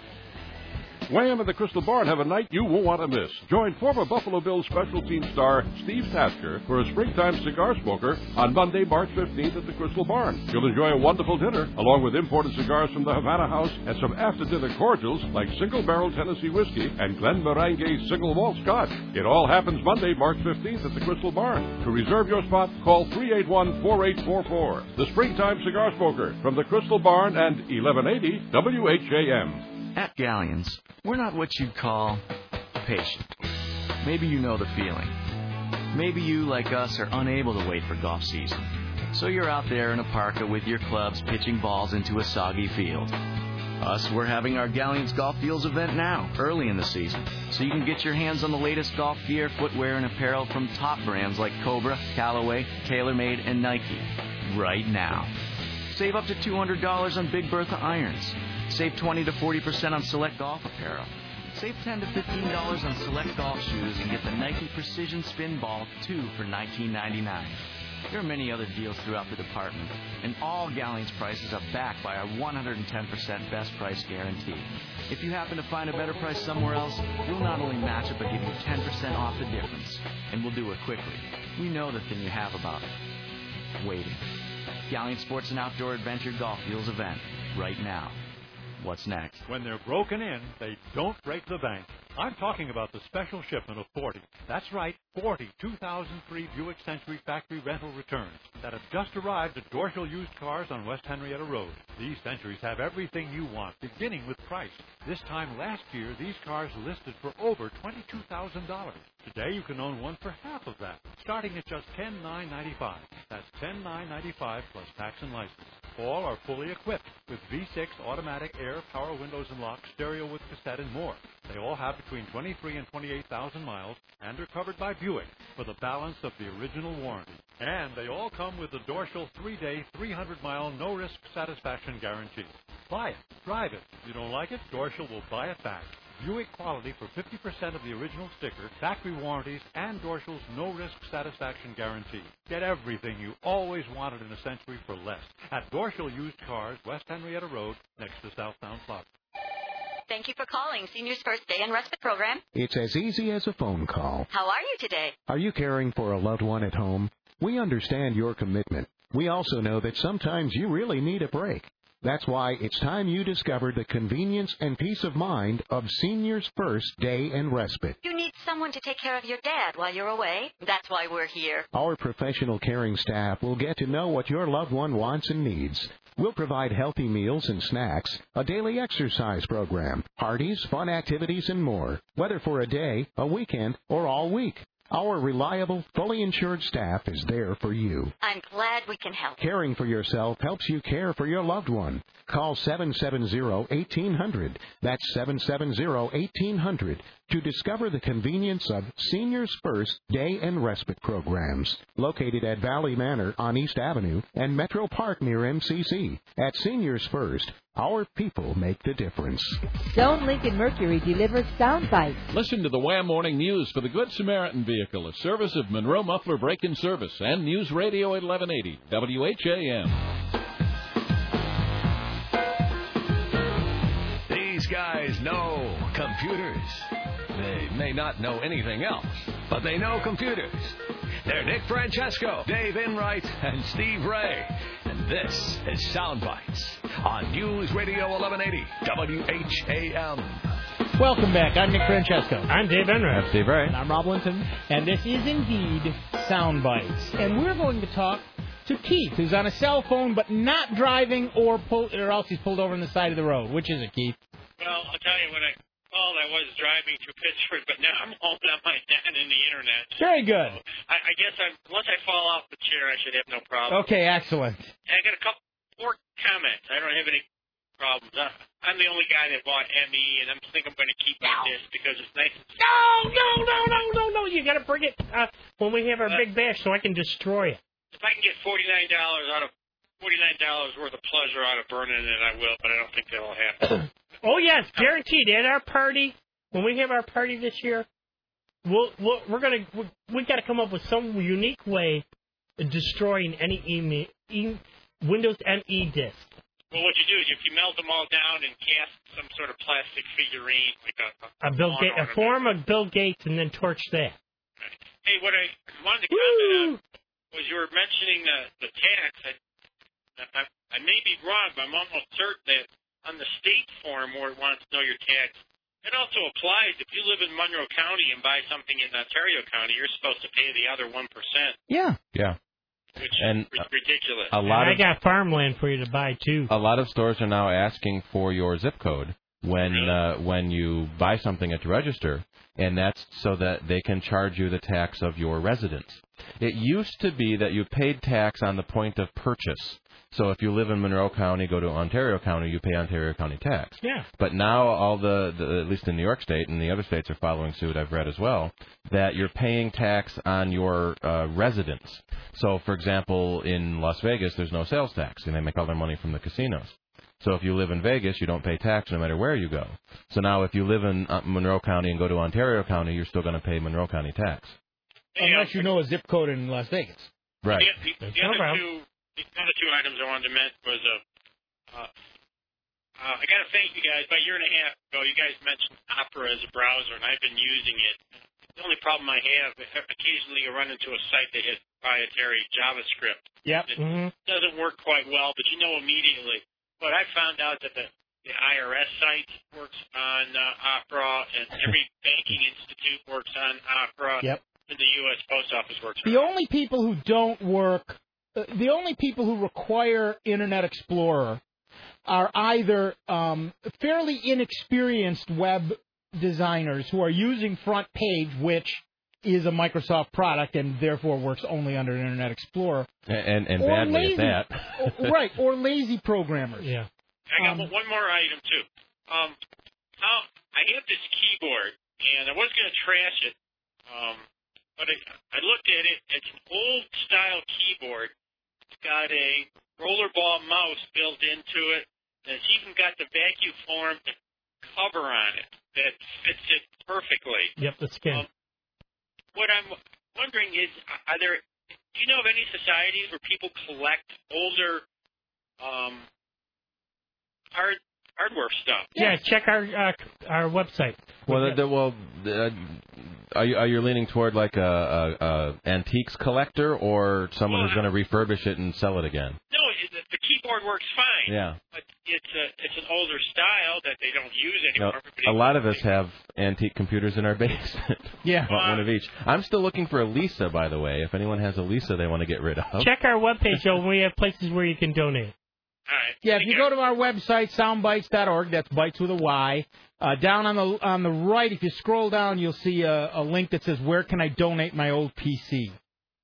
Wham and the Crystal Barn have a night you won't want to miss. Join former Buffalo Bills special team star Steve Tasker for a springtime cigar smoker on Monday, March fifteenth at the Crystal Barn. You'll enjoy a wonderful dinner, along with imported cigars from the Havana House and some after-dinner cordials like Single Barrel Tennessee Whiskey and Glen Morangi Single Malt Scotch. It all happens Monday, March fifteenth at the Crystal Barn. To reserve your spot, call three eight one, four eight four four. The Springtime Cigar Smoker from the Crystal Barn and eleven eighty W H A M. At Galleons, we're not what you'd call patient. Maybe you know the feeling. Maybe you, like us, are unable to wait for golf season. So you're out there in a parka with your clubs pitching balls into a soggy field. Us, we're having our Galleons Golf Deals event now, early in the season, so you can get your hands on the latest golf gear, footwear, and apparel from top brands like Cobra, Callaway, TaylorMade, and Nike. Right now. Save up to two hundred dollars on Big Bertha irons. Save twenty to forty percent on select golf apparel. Save ten to fifteen dollars on select golf shoes and get the Nike Precision Spin Ball two for nineteen ninety-nine. There are many other deals throughout the department, and all Galleon's prices are backed by our one hundred ten percent best price guarantee. If you happen to find a better price somewhere else, we'll not only match it, but give you ten percent off the difference. And we'll do it quickly. We know the thing you have about it. Waiting. Galleon Sports and Outdoor Adventure Golf Deals event. Right now. What's next? When they're broken in, they don't break the bank. I'm talking about the special shipment of forty. That's right, forty two thousand three Buick Century factory rental returns that have just arrived at Dorschel Used Cars on West Henrietta Road. These Centuries have everything you want, beginning with price. This time last year, these cars listed for over twenty-two thousand dollars. Today, you can own one for half of that, starting at just ten thousand nine hundred ninety-five dollars. That's ten thousand nine hundred ninety-five dollars plus tax and license. All are fully equipped with V six automatic air, power windows and locks, stereo with cassette, and more. They all have between twenty-three and twenty-eight thousand miles and are covered by Buick for the balance of the original warranty. And they all come with the Dorschel three-day, three hundred mile, no-risk satisfaction guarantee. Buy it. Drive it. If you don't like it, Dorschel will buy it back. Buick quality for fifty percent of the original sticker, factory warranties, and Dorschel's no-risk satisfaction guarantee. Get everything you always wanted in a Century for less at Dorschel Used Cars, West Henrietta Road, next to Southdown Plaza. Thank you for calling Seniors First Day and Respite Program. It's as easy as a phone call. How are you today? Are you caring for a loved one at home? We understand your commitment. We also know that sometimes you really need a break. That's why it's time you discovered the convenience and peace of mind of Seniors First Day and Respite. You need someone to take care of your dad while you're away. That's why we're here. Our professional caring staff will get to know what your loved one wants and needs. We'll provide healthy meals and snacks, a daily exercise program, parties, fun activities, and more, whether for a day, a weekend, or all week. Our reliable, fully insured staff is there for you. I'm glad we can help. Caring for yourself helps you care for your loved one. Call seven seven zero, one eight hundred. That's seven seven zero, one eight hundred to discover the convenience of Seniors First Day and Respite programs. Located at Valley Manor on East Avenue and Metro Park near M C C. At Seniors First, our people make the difference. Stone Lincoln Mercury delivers sound bites. Listen to the Wham Morning News for the Good Samaritan vehicle, a service of Monroe Muffler Break-In Service and News Radio eleven eighty, W H A M. These guys know computers. They may not know anything else, but they know computers. They're Nick Francesco, Dave Enright, and Steve Ray. And this is Soundbites on News Radio eleven eighty, W H A M. Welcome back. I'm Nick Francesco. I'm Dave Enright. I'm Steve Ray. And I'm Rob Linton. And this is indeed Soundbites. And we're going to talk to Keith, who's on a cell phone but not driving or pull, or else he's pulled over on the side of the road. Which is it, Keith? Well, I'll tell you, when I called, I was driving to Pittsburgh, but now I'm home on my dad in the internet. Very good. So I, I guess I'm, once I fall off the chair, I should have no problem. Okay, excellent. And I got a couple more comments. I don't have any problems. Uh, I'm the only guy that bought M E, and I think I'm going to keep on this because it's nice. And No, no, no, no, no, no. You got to bring it uh, when we have our Uh, big bash so I can destroy it. If I can get forty-nine dollars out of forty-nine dollars worth of pleasure out of burning it, I will, but I don't think that'll happen. Oh, yes, guaranteed. At our party, when we have our party this year, we'll, we'll, we're going to, we got to come up with some unique way of destroying any e- e- Windows M E disk. Well, what you do is if you melt them all down and cast some sort of plastic figurine, like a, A, Bill lawn Ga- a ornament. form of Bill Gates and then torch that. Hey, what I wanted to comment on was you were mentioning the, the tax. I, I, I may be wrong, but I'm almost certain that on the state form where it wants to know your tax, it also applies if you live in Monroe County and buy something in Ontario County, you're supposed to pay the other one percent. Yeah. Yeah. Which And is ridiculous. a lot and of I got farmland for you to buy, too. a lot of stores are now asking for your zip code when uh, when you buy something at the register, and that's so that they can charge you the tax of your residence. It used to be that you paid tax on the point of purchase. So if you live in Monroe County, go to Ontario County, you pay Ontario County tax. Yeah. But now all the, the, at least in New York State, and the other states are following suit, I've read as well, that you're paying tax on your uh, residence. So, for example, in Las Vegas, there's no sales tax, and they make all their money from the casinos. So if you live in Vegas, you don't pay tax no matter where you go. So now if you live in uh, Monroe County and go to Ontario County, you're still going to pay Monroe County tax. Unless you know a zip code in Las Vegas. Right. The, the, the, other two, the other two items I wanted to mention was a. Uh, uh, I got to thank you guys. About a year and a half ago, you guys mentioned Opera as a browser, and I've been using it. The only problem I have, occasionally you run into a site that has proprietary JavaScript. Yep. It mm-hmm. doesn't work quite well, but you know immediately. But I found out that the, the I R S site works on uh, Opera, and every banking institute works on Opera. Yep. And the U S Post Office works on The only people who don't work, uh, the only people who require Internet Explorer are either um, fairly inexperienced web designers who are using Front Page, which is a Microsoft product and therefore works only under Internet Explorer. And and Or badly lazy, at that. or- right, or lazy programmers. Yeah. I got Um, one more item too. Um, how, I have this keyboard, and I was going to trash it, um, but I, I looked at it. It's an old style keyboard. It's got a rollerball mouse built into it, and it's even got the vacuum form cover on it that fits it perfectly. Yep, the skin. Um, what I'm wondering is, are there? Do you know of any societies where people collect older um, hard hardware stuff? Yeah, check our uh, our website. Well, the, the, well, the, are you are you leaning toward like a, a, a antiques collector or someone who's going to refurbish it and sell it again? No, it, the, the keyboard works fine. Yeah. But it's a it's an older style that they don't use No, anymore. a lot of us have antique computers in our basement. Yeah. Want one of each. I'm still looking for a Lisa, by the way. If anyone has a Lisa they want to get rid of. Check our webpage, Joe. We have places where you can donate. Yeah, if you go to our website, soundbites dot org, that's bites with a Y. Uh, down on the on the right, if you scroll down, you'll see a, a link that says, "Where can I donate my old P C?" All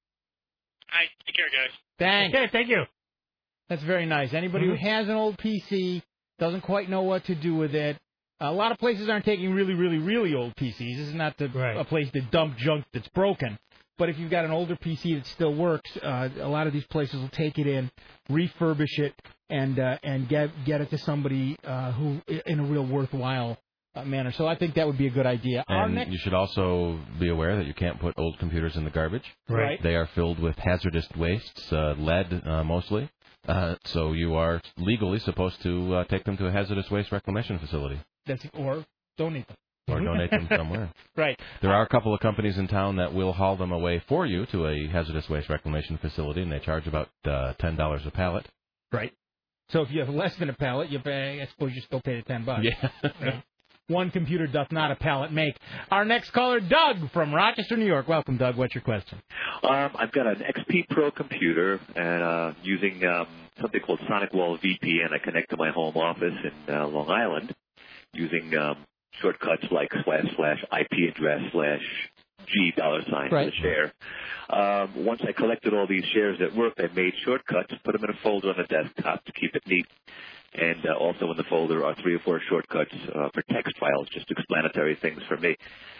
right, take care, guys. Thanks. Okay, thank you. That's very nice. Anybody Mhm. who has an old P C, doesn't quite know what to do with it. A lot of places aren't taking really, really, really old P Cs. This is not the, a place to dump junk that's broken. But if you've got an older P C that still works, uh, a lot of these places will take it in, refurbish it, and uh, and get get it to somebody uh, who in a real worthwhile uh, manner. So I think that would be a good idea. Our And next, you should also be aware that you can't put old computers in the garbage. Right. They are filled with hazardous wastes, uh, lead uh, mostly. Uh, so you are legally supposed to uh, take them to a hazardous waste reclamation facility that's or donate them. or donate them somewhere. Right. There are a couple of companies in town that will haul them away for you to a hazardous waste reclamation facility, and they charge about uh, ten dollars a pallet. Right. So if you have less than a pallet, you pay, I suppose you still pay the ten bucks. Yeah. Right. One computer doth not a pallet make. Our next caller, Doug from Rochester, New York. Welcome, Doug. What's your question? Um, I've got an X P Pro computer and uh, using um, something called SonicWall V P N. I connect to my home office in uh, Long Island using um, shortcuts like slash slash I P address slash G dollar sign for Right. the share. Um, once I collected all these shares at work, I made shortcuts, put them in a folder on the desktop to keep it neat. And uh, also in the folder are three or four shortcuts uh, for text files, just explanatory things for me.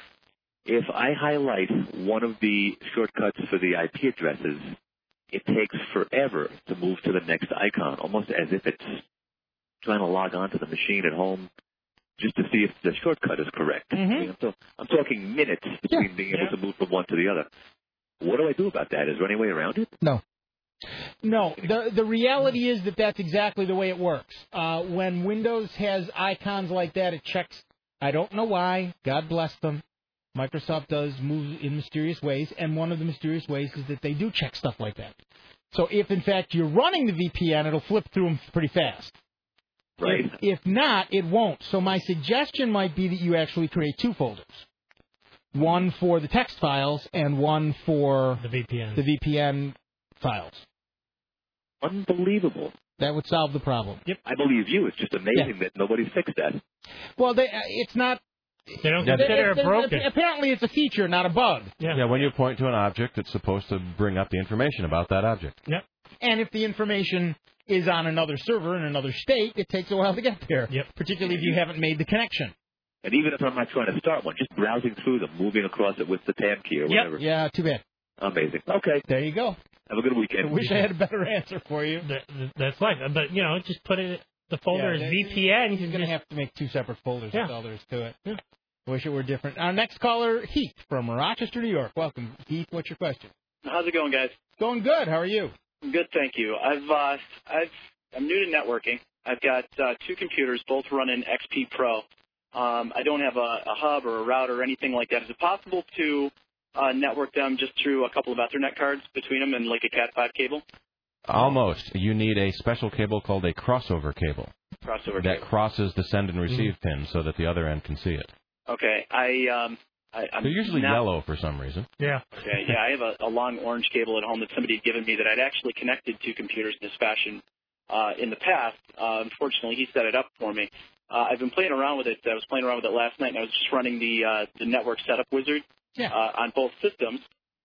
If I highlight one of the shortcuts for the I P addresses, it takes forever to move to the next icon, almost as if it's trying to log on to the machine at home just to see if the shortcut is correct. Mm-hmm. I mean, so I'm talking minutes between being able to move from one to the other. What do I do about that? Is there any way around it? No. No, the the reality is that that's exactly the way it works. Uh, when Windows has icons like that, it checks. I don't know why. God bless them. Microsoft does move in mysterious ways, and one of the mysterious ways is that they do check stuff like that. So if, in fact, you're running the V P N, it'll flip through them pretty fast. Right. If, if not, it won't. So my suggestion might be that you actually create two folders. One for the text files and one for the V P N. The V P N files. Unbelievable. That would solve the problem. Yep. I believe you. It's just amazing that nobody's fixed that. Well, they, uh, it's not. They don't they- consider they- it broken. Apparently, it's a feature, not a bug. Yeah. Yeah, when you point to an object, it's supposed to bring up the information about that object. Yep. And if the information is on another server in another state, it takes a while to get there. Yep. Particularly if you haven't made the connection. And even if I'm not trying to start one, just browsing through them, moving across it with the tab key or whatever. Yeah, too bad. Amazing. Okay. There you go. Have a good weekend. I wish I had a better answer for you. That, that's right. But, you know, just put it, the folder Yeah, is that- V P N. He's going to have to make two separate folders. Yeah. That's all there is to it. Yeah. Wish it were different. Our next caller, Heath from Rochester, New York. Welcome, Heath. What's your question? How's it going, guys? Going good. How are you? Good, thank you. I've uh, I've I'm new to networking. I've got uh, two computers, both running X P Pro. Um, I don't have a, a hub or a router or anything like that. Is it possible to uh, network them just through a couple of Ethernet cards between them and like a Cat five cable? Almost. You need a special cable called a crossover cable. Crossover that cable. crosses the send and receive Mm-hmm. pin so that the other end can see it. Okay. I um. I, I'm They're usually not, yellow for some reason. Yeah. Okay. Yeah, I have a, a long orange cable at home that somebody had given me that I'd actually connected to computers in this fashion uh, in the past. Uh, unfortunately, he set it up for me. Uh, I've been playing around with it. I was playing around with it last night, and I was just running the uh, the network setup wizard yeah. uh, on both systems.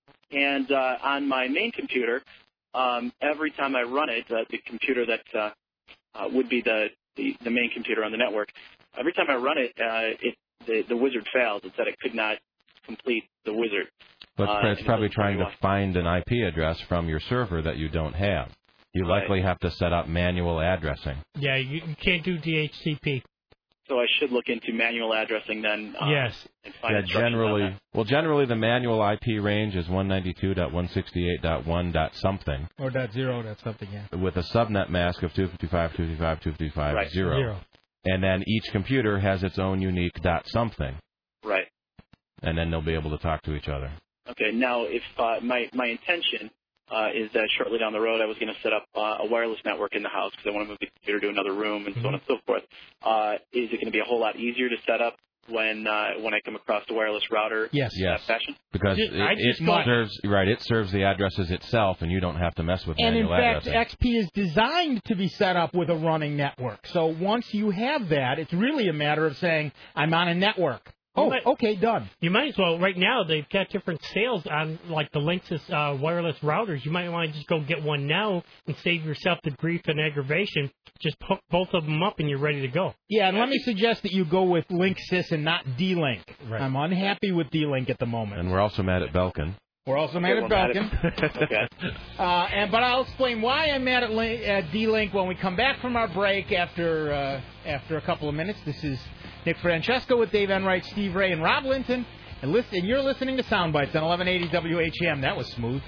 And uh, on my main computer, um, every time I run it, uh, the computer that uh, uh, would be the, the the main computer on the network, every time I run it, uh, it the, the wizard fails. It said it could not complete the wizard. But Uh, it's and probably it trying to why. find an I P address from your server that you don't have. You Right. likely have to set up manual addressing. Yeah, you, you can't do D H C P. So I should look into manual addressing then. Uh, Yes. And find Yeah, instructions on generally, that. well, generally the manual I P range is one ninety-two dot one sixty-eight dot one dot something Or dot zero, that's something, yeah. with a subnet mask of two fifty-five, two fifty-five, two fifty-five, Right. zero. Zero. And then each computer has its own unique dot something, Right. and then they'll be able to talk to each other. Okay. Now, if uh, my my intention uh, is that shortly down the road I was going to set up uh, a wireless network in the house because I want to move the computer to another room and so on and so forth. Uh, is it going to be a whole lot easier to set up when uh, when I come across the wireless router? Yes. In that Yes. fashion. Because Just- it, I it just got- serves right. It serves the addresses itself, and you don't have to mess with And in manual fact, addressing. X P is designed to be set up with a running network. So once you have that, it's really a matter of saying, I'm on a network. You Oh, might- okay, done. You might as well. Right now, they've got different sales on like the Linksys uh, wireless routers. You might want to just go get one now and save yourself the grief and aggravation. Just hook both of them up and you're ready to go. Yeah, and let me suggest that you go with Linksys and not D-Link. Right. I'm unhappy with D-Link at the moment. And we're also mad at Belkin. We're also mad at we're mad Belkin. Okay. Uh, and but I'll explain why I'm mad at, Link, at D-Link when we come back from our break after uh, after a couple of minutes. This is Nick Francesco with Dave Enright, Steve Ray, and Rob Linton. And, listen, and you're listening to Soundbites on eleven eighty W H A M. That was smooth.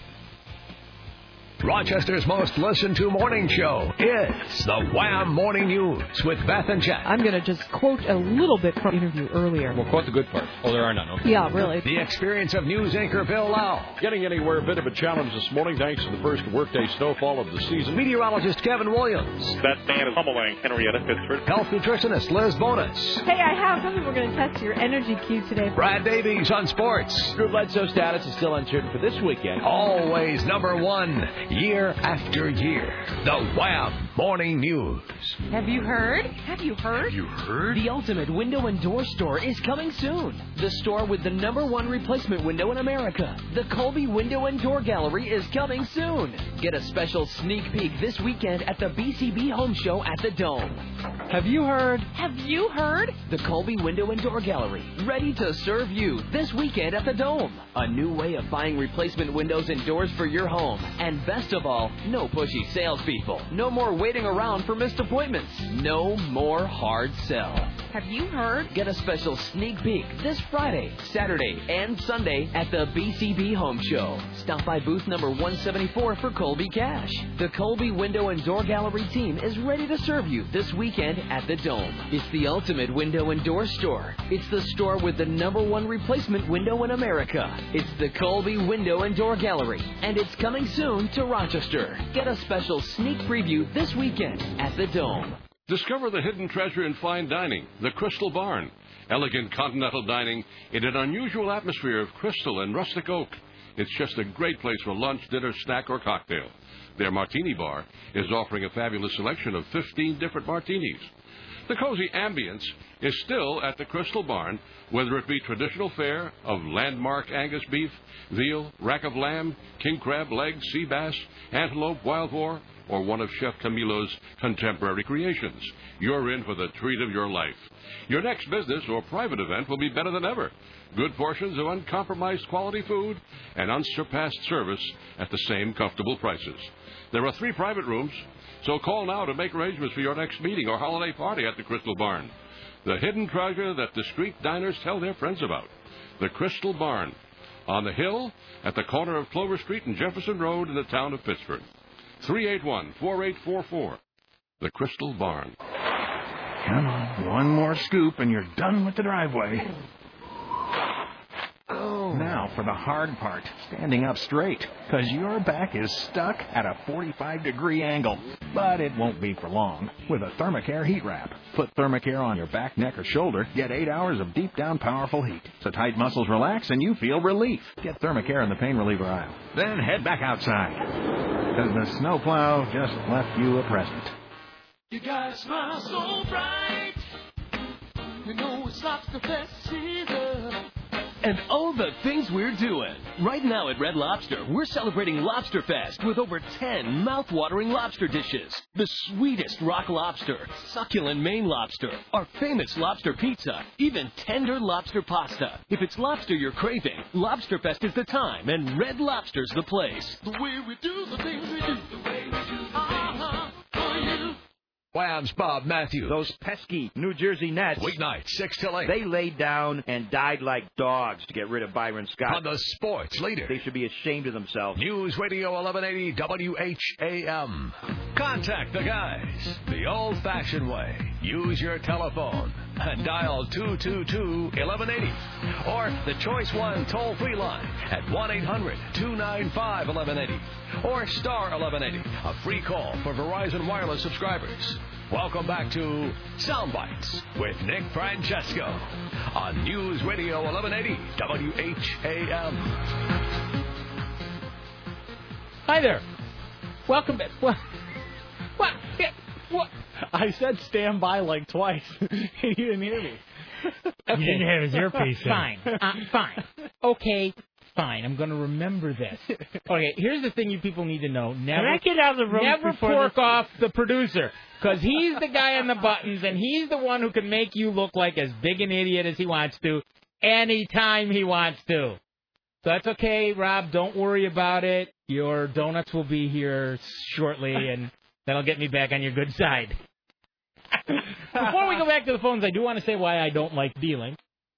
Rochester's most listened to morning show is the Wham Morning News with Beth and Jack. I'm going to just quote a little bit from the interview earlier. Well, quote the good part. Oh, there are none. Okay. Yeah, really. The experience of news anchor Bill Lau. Getting anywhere, a bit of a challenge this morning thanks to the first workday snowfall of the season. Meteorologist Kevin Williams. That man is pummeling Henrietta Pittsford. Health nutritionist Liz Bonus. Hey, I have something we're going to test your energy cue today. Brad Davies on sports. Drew Bledsoe status is still uncertain for this weekend. Always number one, year after year. The Wham Morning News. Have you heard? Have you heard? You heard? The ultimate window and door store is coming soon. The store with the number one replacement window in America. The Colby Window and Door Gallery is coming soon. Get a special sneak peek this weekend at the B C B Home Show at the Dome. Have you heard? Have you heard? The Colby Window and Door Gallery, ready to serve you this weekend at the Dome. A new way of buying replacement windows and doors for your home. And best of all, no pushy salespeople. No more waiting around for missed appointments. No more hard sell. Have you heard? Get a special sneak peek this Friday, Saturday, and Sunday at the B C B Home Show. Stop by booth number one seventy-four for Colby Cash. The Colby Window and Door Gallery team is ready to serve you this weekend at the Dome. It's the ultimate window and door store. It's the store with the number one replacement window in America. It's the Colby Window and Door Gallery, and it's coming soon to Rochester. Get a special sneak preview this weekend at the Dome. Discover the hidden treasure in fine dining, the Crystal Barn. Elegant continental dining in an unusual atmosphere of crystal and rustic oak. It's just a great place for lunch, dinner, snack, or cocktail. Their martini bar is offering a fabulous selection of fifteen different martinis. The cozy ambience is still at the Crystal Barn, whether it be traditional fare of landmark Angus beef, veal, rack of lamb, king crab, legs, sea bass, antelope, wild boar, or one of Chef Camilo's contemporary creations. You're in for the treat of your life. Your next business or private event will be better than ever. Good portions of uncompromised quality food and unsurpassed service at the same comfortable prices. There are three private rooms, so call now to make arrangements for your next meeting or holiday party at the Crystal Barn. The hidden treasure that discreet diners tell their friends about. The Crystal Barn. On the Hill, at the corner of Clover Street and Jefferson Road in the town of Pittsburgh. three eight one, four eight four four. The Crystal Barn. Come on, one more scoop and you're done with the driveway. Oh. Now for the hard part, standing up straight, because your back is stuck at a forty-five degree angle. But it won't be for long with a Thermacare heat wrap. Put Thermacare on your back, neck, or shoulder, get eight hours of deep down powerful heat. So tight muscles relax and you feel relief. Get Thermacare in the pain reliever aisle. Then head back outside, because the snowplow just left you a present. You gotta smile so bright. You know it's Lobster Fest season. And all the things we're doing. Right now at Red Lobster, we're celebrating Lobster Fest with over ten mouth-watering lobster dishes. The sweetest rock lobster, succulent Maine lobster, our famous lobster pizza, even tender lobster pasta. If it's lobster you're craving, Lobster Fest is the time, and Red Lobster's the place. The way we do the things we do. The way we do the uh-huh, for you. Wham's Bob Matthews. Those pesky New Jersey Nets. Weeknight, six till eight. They laid down and died like dogs to get rid of Byron Scott. On the sports leader. They should be ashamed of themselves. News Radio eleven eighty W H A M. Contact the guys the old-fashioned way. Use your telephone and dial two two two, eleven eighty. Or the Choice One toll-free line at one eight hundred, two nine five, eleven eighty. Or star eleven eighty, a free call for Verizon Wireless subscribers. Welcome back to Soundbites with Nick Francesco on News Radio eleven eighty W H A M. Hi there. Welcome back. What? What? What? I said stand by like twice. You didn't hear me. Okay. You didn't have his earpiece in. Fine. Uh, fine. Okay. Fine, I'm going to remember this. Okay, here's the thing you people need to know. Never, Can I get out of the room never before pork this? off the producer, because he's the guy on the buttons, and he's the one who can make you look like as big an idiot as he wants to, anytime he wants to. So that's okay, Rob. Don't worry about it. Your donuts will be here shortly, and that'll get me back on your good side. Before we go back to the phones, I do want to say why I don't like D-Link.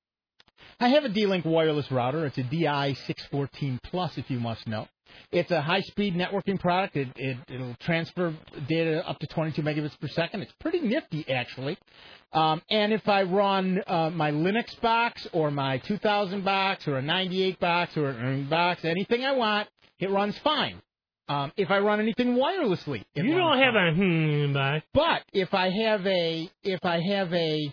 I have a D-Link wireless router. It's a D I six fourteen Plus, if you must know. It's a high-speed networking product. It, it, it'll transfer data up to twenty-two megabits per second. It's pretty nifty, actually. Um, and if I run uh, my Linux box or my two thousand box or a ninety-eight box or an box, anything I want, it runs fine. Um, if I run anything wirelessly, it you runs don't have fine. a hmm box. But if I have a if I have a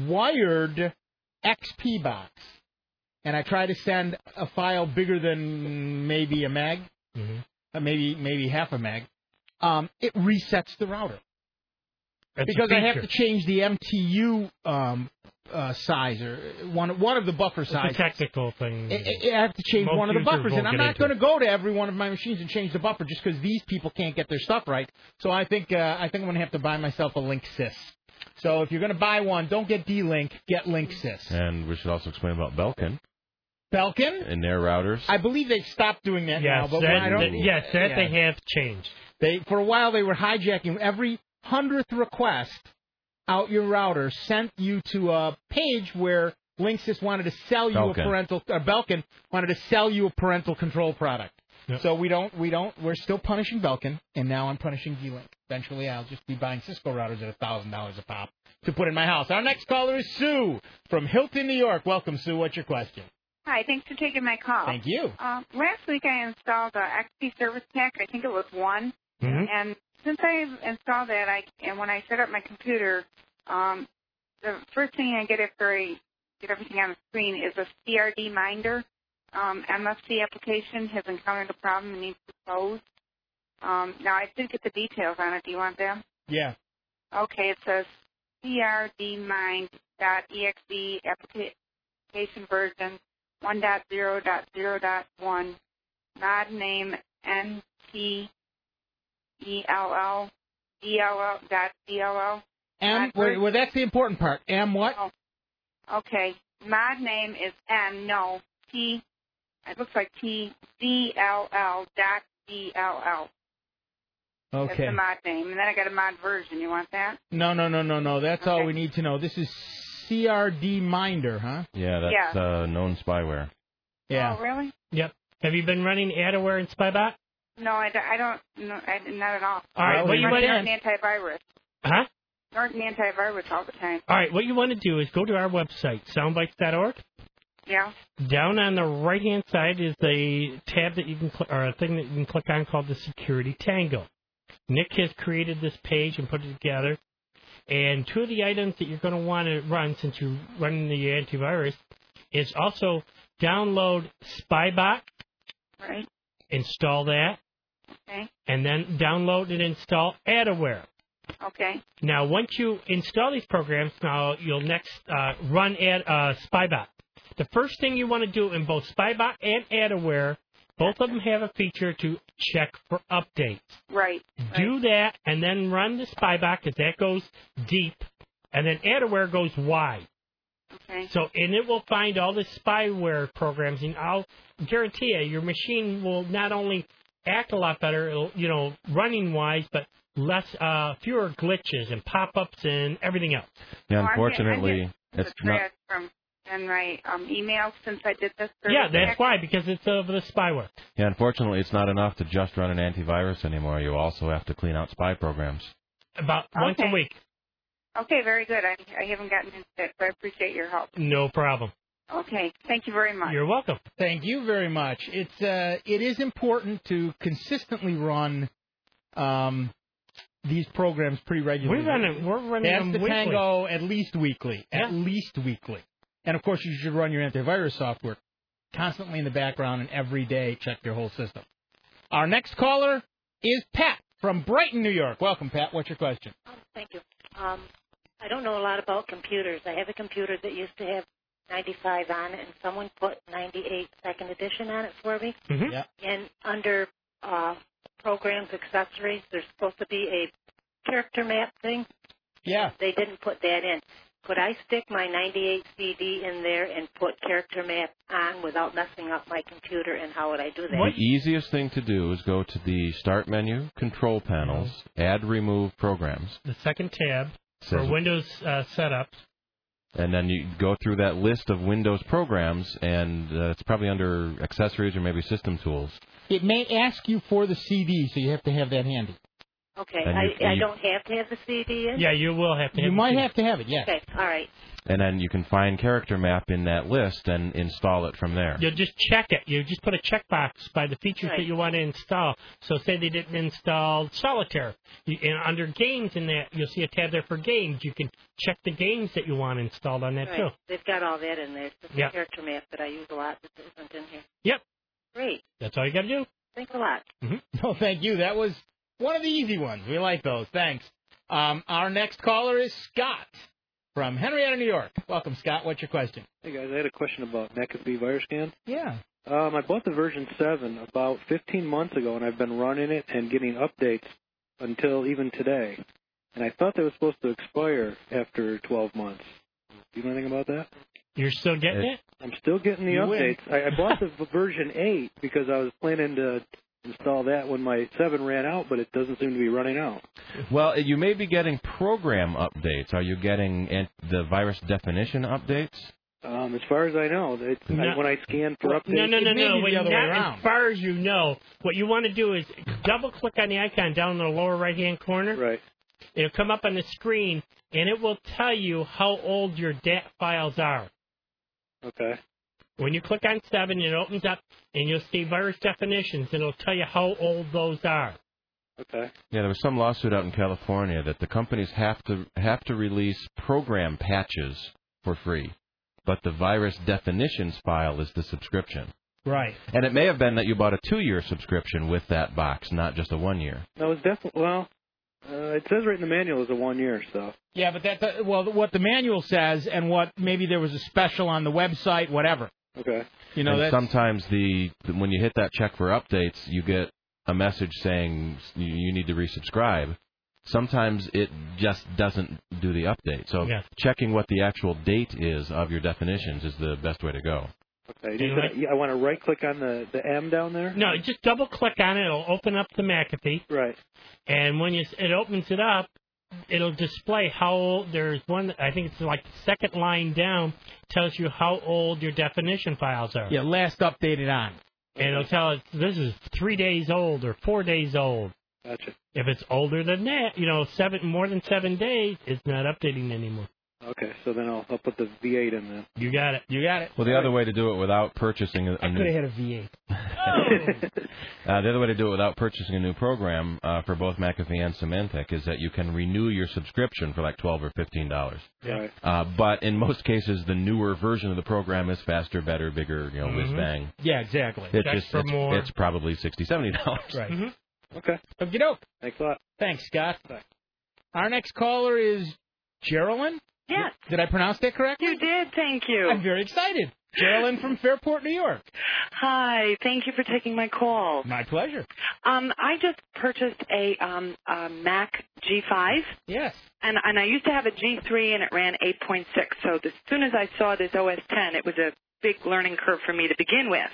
wired X P box, and I try to send a file bigger than maybe a meg, mm-hmm. uh, maybe maybe half a meg, um, it resets the router. That's because a I have feature. to change the M T U um, uh, size or one one of the buffer It's sizes. a technical thing. I, I I have to change Most one of the users buffers, won't and I'm get not into going to it. go to every one of my machines and change the buffer just because these people can't get their stuff right. So I think uh, I think I'm going to have to buy myself a Linksys. So if you're going to buy one, don't get D-Link, get Linksys. And we should also explain about Belkin Belkin? and their routers. I believe they've stopped doing that now. Yes, But that, when I don't, that- yes, that yeah. they have changed. They for a while they were hijacking every hundredth request out your router sent you to a page where Linksys wanted to sell you Belkin. a parental or Belkin wanted to sell you a parental control product. Yep. So we don't we don't we're still punishing Belkin, and now I'm punishing D-Link. Eventually I'll just be buying Cisco routers at a thousand dollars a pop to put in my house. Our next caller is Sue from Hilton, New York. Welcome, Sue. What's your question? Hi, thanks for taking my call. Thank you. Uh, last week I installed a X P Service Pack. I think it was one. Mm-hmm. And since I installed that, I and when I set up my computer, um, the first thing I get after I get everything on the screen is a C R D Minder. Um, M F C application has encountered a problem and needs to close. Um, now I did get the details on it. Do you want them? Yeah. Okay, it says C R D Mind dot E X E application version one point zero point zero point one, mod name N T E L L D L L dot D L L. M. Wait, well, that's the important part. M. What? Oh, okay, mod name is N. No T. It looks like T D L L dot D L L. That's Okay. the mod name, and then I got a mod version. You want that? No, no, no, no, no. That's all we need to know. This is C R D Minder, huh? Yeah, that's Yeah. Uh, known spyware. Yeah. Oh, really? Yep. Have you been running Adaware and Spybot? No, I, don't- I don't. No, I, not at all. All right, I what you run want to Norton antivirus. Huh? Norton antivirus all the time. All right, what you want to do is go to our website, soundbites dot org. Yeah. Down on the right-hand side is a tab that you can click, or a thing that you can click on called the Security Tango. Nick has created this page and put it together. And two of the items that you're going to want to run since you're running the antivirus is also download Spybot. Right. Install that. Okay. And then download and install Adaware. Okay. Now, once you install these programs, now you'll next uh, run Ad, uh, Spybot. The first thing you want to do in both Spybot and Adaware, both of them have a feature to check for updates. Right. Do that, and then run the Spybot, because that goes deep, and then Adaware goes wide. Okay. So, and it will find all the spyware programs, and I'll guarantee you, your machine will not only act a lot better, it'll, you know, running-wise, but less, uh, fewer glitches and pop-ups and everything else. Yeah, Oh, I unfortunately, get- I get it's the not. thread from and my um, email since I did this. Yeah, that's why, because it's of the spyware. Yeah, unfortunately, it's not enough to just run an antivirus anymore. You also have to clean out spy programs. About once a Okay. week. Okay, very good. I, I haven't gotten into it, but I appreciate your help. No problem. Okay, thank you very much. You're welcome. Thank you very much. It's uh, it is important to consistently run um, these programs pretty regularly. We're running, we're running That's them the weekly. Tango at least weekly. At Yeah. least weekly. And of course, you should run your antivirus software constantly in the background and every day check your whole system. Our next caller is Pat from Brighton, New York. Welcome, Pat. What's your question? Thank you. Um, I don't know a lot about computers. I have a computer that used to have ninety-five on it, and someone put ninety-eight second edition on it for me. Mm-hmm. Yeah. And under uh, programs, accessories, there's supposed to be a character map thing. Yeah. They didn't put that in. Could I stick my ninety-eight C D in there and put character map on without messing up my computer, and how would I do that? The easiest thing to do is go to the Start menu, Control Panels, Add Remove Programs, The second tab for Says- Windows uh, setups. and then you go through that list of Windows programs, and uh, it's probably under Accessories or maybe System Tools. It may ask you for the C D, so you have to have that handy. Okay, And you- I, I you- don't have to have the C D in? Yeah, you will have to. You have might the- have to have it, yes. Okay, all right. And then you can find Character Map in that list and install it from there. You'll just check it. You just put a checkbox by the features Right. that you want to install. So say they didn't install Solitaire. You, and under Games in that, you'll see a tab there for Games. You can check the games that you want installed on that Right. too. They've got all that in there. It's just Yep. a character map that I use a lot that isn't in here. Yep. Great. That's all you got to do. Thanks a lot. Mm-hmm. No, thank you. That was one of the easy ones. We like those. Thanks. Um, our next caller is Scott from Henrietta, New York. Welcome, Scott. What's your question? Hey guys, I had a question about McAfee VirusScan. Yeah. Um, I bought the version seven about fifteen months ago, and I've been running it and getting updates until even today. And I thought they were supposed to expire after twelve months. Do you know anything about that? You're still getting it? I'm still getting the You win. updates. I, I bought the v- version eight because I was planning to install that when my seven ran out, but it doesn't seem to be running out. Well, you may be getting program updates. Are you getting an- the virus definition updates? Um, as far as I know, it, No. I, when I scan for updates, No, no, no, it may no. be When the other way not around. as far as you know, what you want to do is double click on the icon down in the lower right hand corner. Right. It'll come up on the screen, and it will tell you how old your D A T files are. Okay. When you click on seven, it opens up, and you'll see virus definitions, and it'll tell you how old those are. Okay. Yeah, there was some lawsuit out in California that the companies have to have to release program patches for free, but the virus definitions file is the subscription. Right. And it may have been that you bought a two-year subscription with that box, not just a one-year. No, it's definitely, well, uh, it says right in the manual is a one year, so. Yeah, but that, that well, what the manual says, and what maybe there was a special on the website, whatever. Okay. You know, and that's, sometimes the when you hit that check for updates, you get a message saying you you need to resubscribe. Sometimes it just doesn't do the update. So Yeah. checking what the actual date is of your definitions is the best way to go. Okay. You said, I want to right click on the, the M down there? No, just double click on it. It'll open up the McAfee. Right. And when you it opens it up, it'll display how old. There's one. I think it's like the second line down tells you how old your definition files are. Yeah, last updated on. And it'll tell us this is three days old or four days old. Gotcha. If it's older than that, you know, seven more than seven days, it's not updating anymore. Okay, so then I'll, I'll put the V eight in there. You got it. You got it. Well, the other way to do it without purchasing a, a I new could have had a V eight. uh, the other way to do it without purchasing a new program uh, for both McAfee and Symantec is that you can renew your subscription for like twelve or fifteen dollars. Right. Uh, but in most cases, the newer version of the program is faster, better, bigger, you know, Mhm. whiz bang. Yeah, exactly. It Check just for it's, more. it's probably sixty, seventy dollars. Right. Mm-hmm. Okay. Okie doke. Thanks a lot. Thanks, Scott. Our next caller is Geraldine. Yes. Did I pronounce that correctly? You did, thank you. I'm very excited. Geraldine from Fairport, New York. Hi, thank you for taking my call. My pleasure. Um, I just purchased a, um, a Mac G five. Yes. And, and I used to have a G three, and it ran eight point six. So as soon as I saw this O S ten, it was a big learning curve for me to begin with.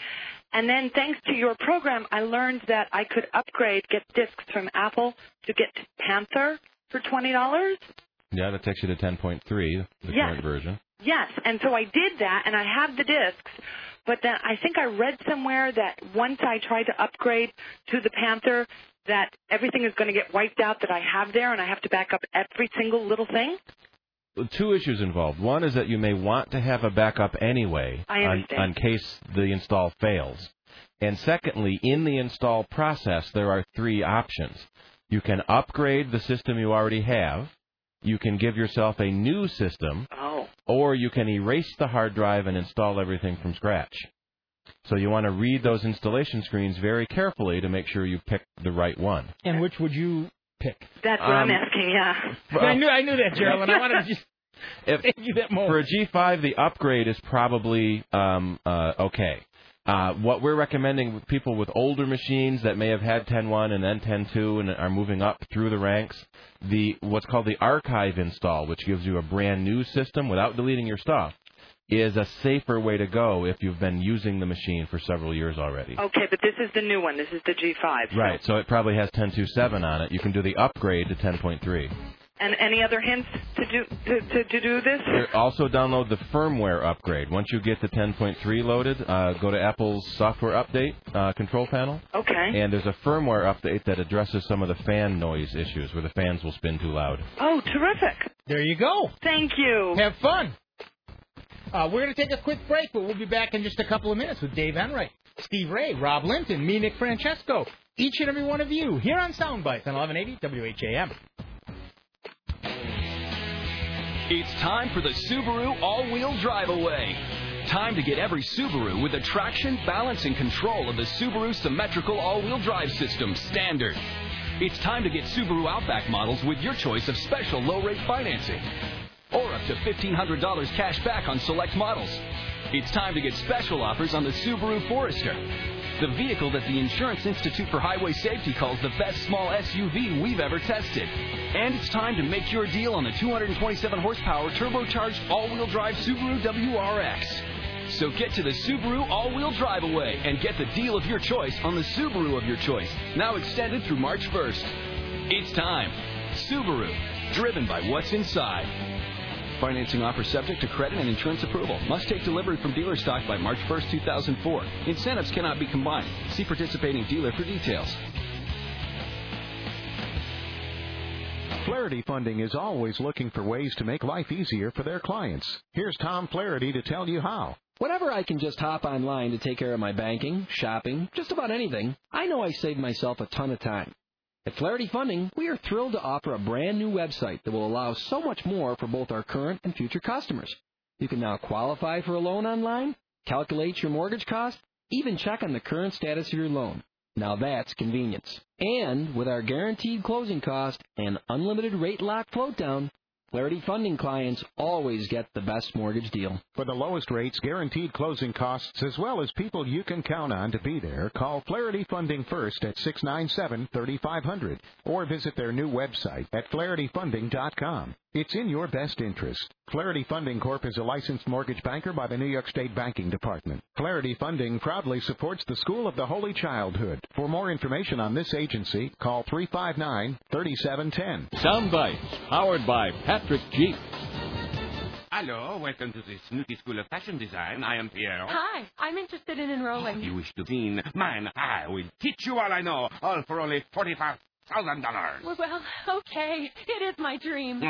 And then thanks to your program, I learned that I could upgrade, get discs from Apple to get Panther for twenty dollars. Yeah, that takes you to ten point three, the Yes. current version. Yes, and so I did that, and I have the discs, but then I think I read somewhere that once I try to upgrade to the Panther, that everything is going to get wiped out that I have there, and I have to back up every single little thing. Two issues involved. One is that you may want to have a backup anyway I on, understand. on case the install fails. And secondly, in the install process, there are three options. You can upgrade the system you already have. You can give yourself a new system. Oh. Or you can erase the hard drive and install everything from scratch. So you want to read those installation screens very carefully to make sure you pick the right one. And which would you pick? That's what Um, I'm asking, yeah. I knew I knew that, Geraldine. I wanted to just If, save you that moment. for a G five, the upgrade is probably um, uh, okay. Uh, what we're recommending with people with older machines that may have had ten point one and then ten point two and are moving up through the ranks, the what's called the archive install, which gives you a brand new system without deleting your stuff, is a safer way to go if you've been using the machine for several years already. Okay, but this is the new one. This is the G five. so- Right, so it probably has ten point two seven on it. You can do the upgrade to ten point three. And any other hints to do to, to, to do this? Also download the firmware upgrade. Once you get the ten point three loaded, uh, go to Apple's software update uh, control panel. Okay. And there's a firmware update that addresses some of the fan noise issues where the fans will spin too loud. Oh, terrific. There you go. Thank you. Have fun. Uh, we're going to take a quick break, but we'll be back in just a couple of minutes with Dave Enright, Steve Ray, Rob Linton, me, Nick Francesco, each and every one of you here on Soundbites on eleven eighty W H A M. It's time for the Subaru all-wheel drive away. Time to get every Subaru with the traction, balance, and control of the Subaru symmetrical all-wheel drive system standard. It's time to get Subaru Outback models with your choice of special low-rate financing or up to fifteen hundred dollars cash back on select models. It's time to get special offers on the Subaru Forester, the vehicle that the Insurance Institute for Highway Safety calls the best small S U V we've ever tested. And it's time to make your deal on the two hundred twenty-seven horsepower turbocharged all-wheel drive Subaru W R X. So get to the Subaru all-wheel drive away and get the deal of your choice on the Subaru of your choice, now extended through March first. It's time. Subaru, driven by what's inside. Financing offer subject to credit and insurance approval. Must take delivery from dealer stock by March first, two thousand four. Incentives cannot be combined. See participating dealer for details. Flaherty Funding is always looking for ways to make life easier for their clients. Here's Tom Flaherty to tell you how. Whenever I can just hop online to take care of my banking, shopping, just about anything, I know I save myself a ton of time. At Flaherty Funding, we are thrilled to offer a brand new website that will allow so much more for both our current and future customers. You can now qualify for a loan online, calculate your mortgage cost, even check on the current status of your loan. Now that's convenience. And with our guaranteed closing cost and unlimited rate lock float down, Flaherty Funding clients always get the best mortgage deal. For the lowest rates, guaranteed closing costs, as well as people you can count on to be there, call Flaherty Funding first at six nine seven, three five zero zero or visit their new website at flaherty funding dot com. It's in your best interest. Clarity Funding Corp is a licensed mortgage banker by the New York State Banking Department. Clarity Funding proudly supports the School of the Holy Childhood. For more information on this agency, call three five nine, three seven one zero. Soundbites, powered by Patrick Jeep. Hello, welcome to the Snooty School of Fashion Design. I am Pierre. Hi, I'm interested in enrolling. You wish to be mine? I will teach you all I know, all for only forty-five thousand dollars. Well, well, okay. It is my dream.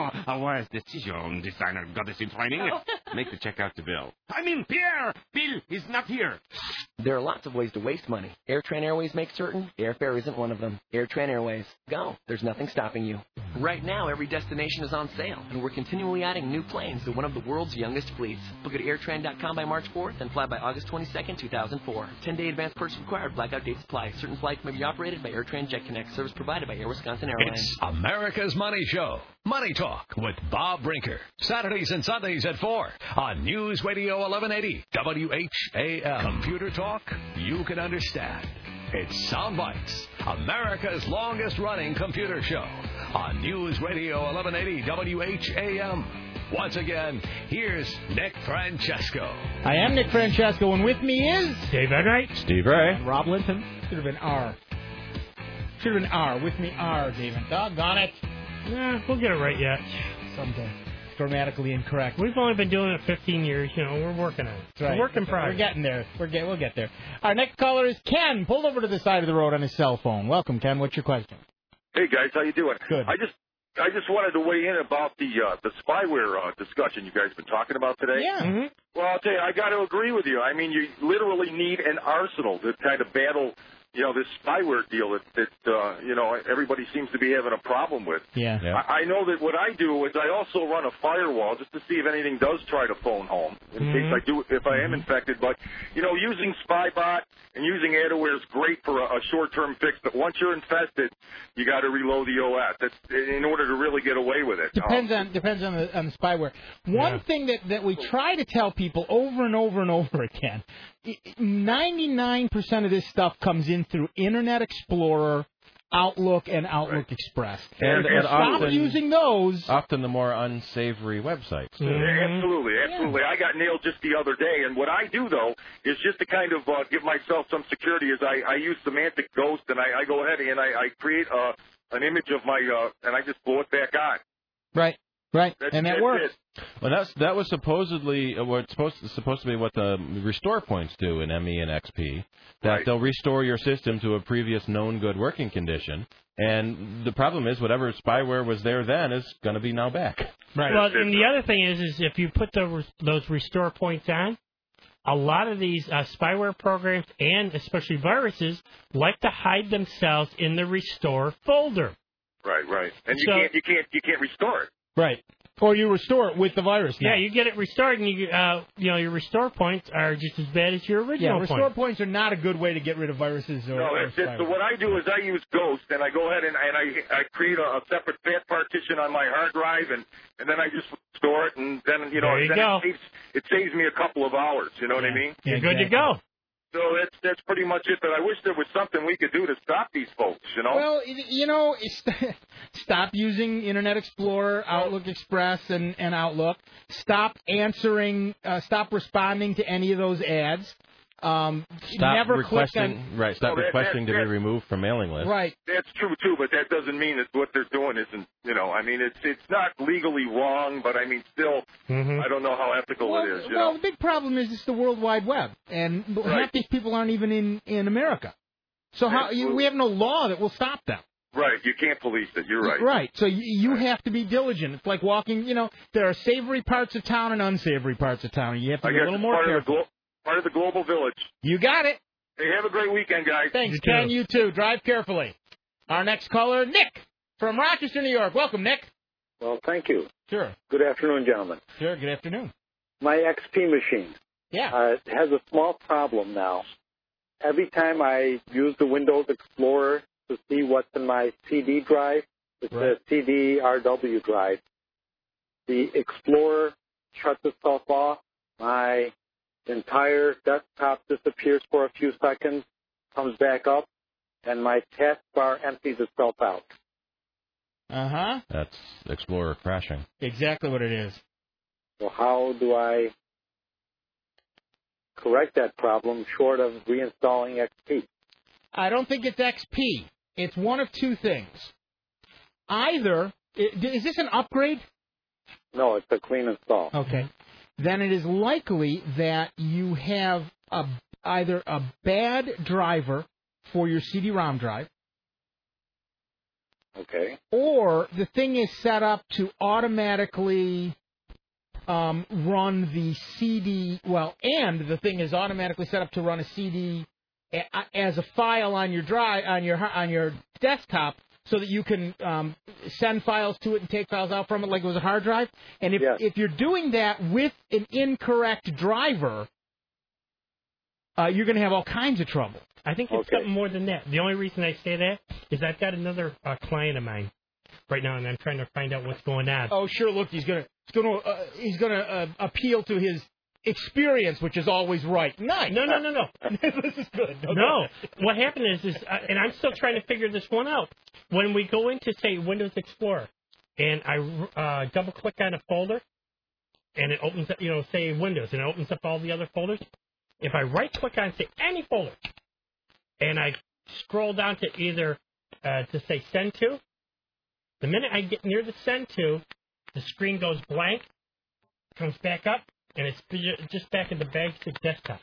A wise decision, designer goddess in training. Oh. Make the check out to Bill. I mean, Pierre! Bill is not here. There are lots of ways to waste money. AirTran Airways makes certain airfare isn't one of them. AirTran Airways. Go. There's nothing stopping you. Right now, every destination is on sale, and we're continually adding new planes to one of the world's youngest fleets. Book at airtran dot com by March fourth and fly by August twenty-second, two thousand four. ten-day advance purchase required. Blackout dates apply. Certain flights may be operated by AirTran Jet Connect. Service provided by Air Wisconsin Airlines. It's America's Money Show. Money Talk with Bob Brinker. Saturdays and Sundays at four on News Radio eleven eighty W H A M. Computer talk you can understand. It's Soundbites, America's longest-running computer show on News Radio eleven eighty W H A M. Once again, here's Nick Francesco. I am Nick Francesco, and with me is Dave Enright, Steve Ray, and Rob Linton. Should have been R. Should have been R. With me, R, David. Doggone it. Yeah, we'll get it right yet. Someday. Grammatically incorrect. We've only been doing it fifteen years. You know, we're working on it. It's right. a work in progress. We're getting there. We're get, we'll get there. Our next caller is Ken, pulled over to the side of the road on his cell phone. Welcome, Ken. What's your question? Hey, guys. How you doing? Good. I just I just wanted to weigh in about the uh, the spyware uh, discussion you guys have been talking about today. Yeah. Mm-hmm. Well, I'll tell you, I got to agree with you. I mean, you literally need an arsenal to kind of battle, you know, this spyware deal that, that uh, you know, everybody seems to be having a problem with. Yeah. yeah. I, I know that what I do is I also run a firewall just to see if anything does try to phone home in Mm-hmm. case I do, if I am infected. But, you know, using Spybot and using Adware is great for a, a short-term fix, but once you're infested, you got to reload the O S. That's in order to really get away with it. Depends um, on depends on the, on the spyware. One Yeah. thing that, that we try to tell people over and over and over again, ninety-nine percent of this stuff comes in through Internet Explorer, Outlook, and Outlook right. Express. And, if and you stop often, using those, often the more unsavory websites. Too. Mm-hmm. Absolutely, absolutely. Yeah. I got nailed just the other day, and what I do though is just to kind of uh, give myself some security. Is I, I use Semantic Ghost, and I, I go ahead and I, I create a, an image of my, uh, and I just blow it back on. Right. Right, that's, and that that's works. It. Well, that's that was supposedly uh, what's supposed to, supposed to be what the restore points do in M E and X P. That right. they'll restore your system to a previous known good working condition. And the problem is, whatever spyware was there then is going to be now back. Right. Well, and the other thing is, is if you put the, those restore points on, a lot of these uh, spyware programs and especially viruses like to hide themselves in the restore folder. Right, right, and So- you can't, you can't, you can't restore it. Right. Or you restore it with the virus now. Yeah, you get it restored, and you uh, you know your restore points are just as bad as your Yeah, original restore points. points are not a good way to get rid of viruses or, No, or that's it. So spyware. what I do is I use Ghost, and I go ahead and, and I I create a, a separate fat partition on my hard drive, and, and then I just store it, and then you know There you then go. It, saves, it saves me a couple of hours. You know what I mean? You're good to go. So that's that's pretty much it. But I wish there was something we could do to stop these folks. You know? Well, you know, it's- stop using Internet Explorer, Outlook Express, and, and Outlook. Stop answering, uh, stop responding to any of those ads. Um, Stop never requesting, click on, right? Stop Well, that- requesting that- to be that- removed from mailing lists. Right. That's true too, but that doesn't mean that what they're doing isn't. You know, I mean, it's it's not legally wrong, but I mean, still, Mm-hmm. I don't know how ethical well, it is. You well, know? the big problem is it's the World Wide Web, and Right. half these people aren't even in, in America. So how you, we have no law that will stop them. Right, you can't police it. You're right. Right. So you, you have to be diligent. It's like walking. You know, there are savory parts of town and unsavory parts of town. And you have to I be a guess little it's more part careful. Of the glo- part of the global village. You got it. Hey, have a great weekend, guys. Thanks, You Ken. too. You too. Drive carefully. Our next caller, Nick from Rochester, New York. Welcome, Nick. Well, thank you. Sure. Good afternoon, gentlemen. Sure. Good afternoon. My X P machine Yeah. uh, has a small problem now. Every time I use the Windows Explorer to see what's in my C D drive, it's Right. a C D R W drive, the Explorer shuts itself off. My entire desktop disappears for a few seconds, comes back up, and my taskbar empties itself out. Uh-huh. That's Explorer crashing. Exactly what it is. So how do I correct that problem short of reinstalling X P? I don't think it's X P. It's one of two things. Either, is this an upgrade? No, it's a clean install. Okay. Then it is likely that you have a, either a bad driver for your C D ROM drive, Okay. or the thing is set up to automatically um, run the C D, well, and the thing is automatically set up to run a C D a- as a file on your drive, on your on your desktop, so that you can um, send files to it and take files out from it like it was a hard drive. And if if you're doing that with an incorrect driver, uh, you're going to have all kinds of trouble. I think it's something more than that. The only reason I say that is I've got another uh, client of mine right now, and I'm trying to find out what's going on. Oh, sure. Look, he's gonna, he's gonna, uh, he's gonna uh, appeal to his experience, which is always right. Nice. No, no, no, no. This is good. Okay. No. What happened is, is uh, and I'm still trying to figure this one out. When we go into, say, Windows Explorer, and I uh, double-click on a folder, and it opens up, you know, say Windows, and it opens up all the other folders. If I right-click on, say, any folder, and I scroll down to either uh, to say Send To, the minute I get near the Send To, the screen goes blank, comes back up, and it's just back in the basic desktop.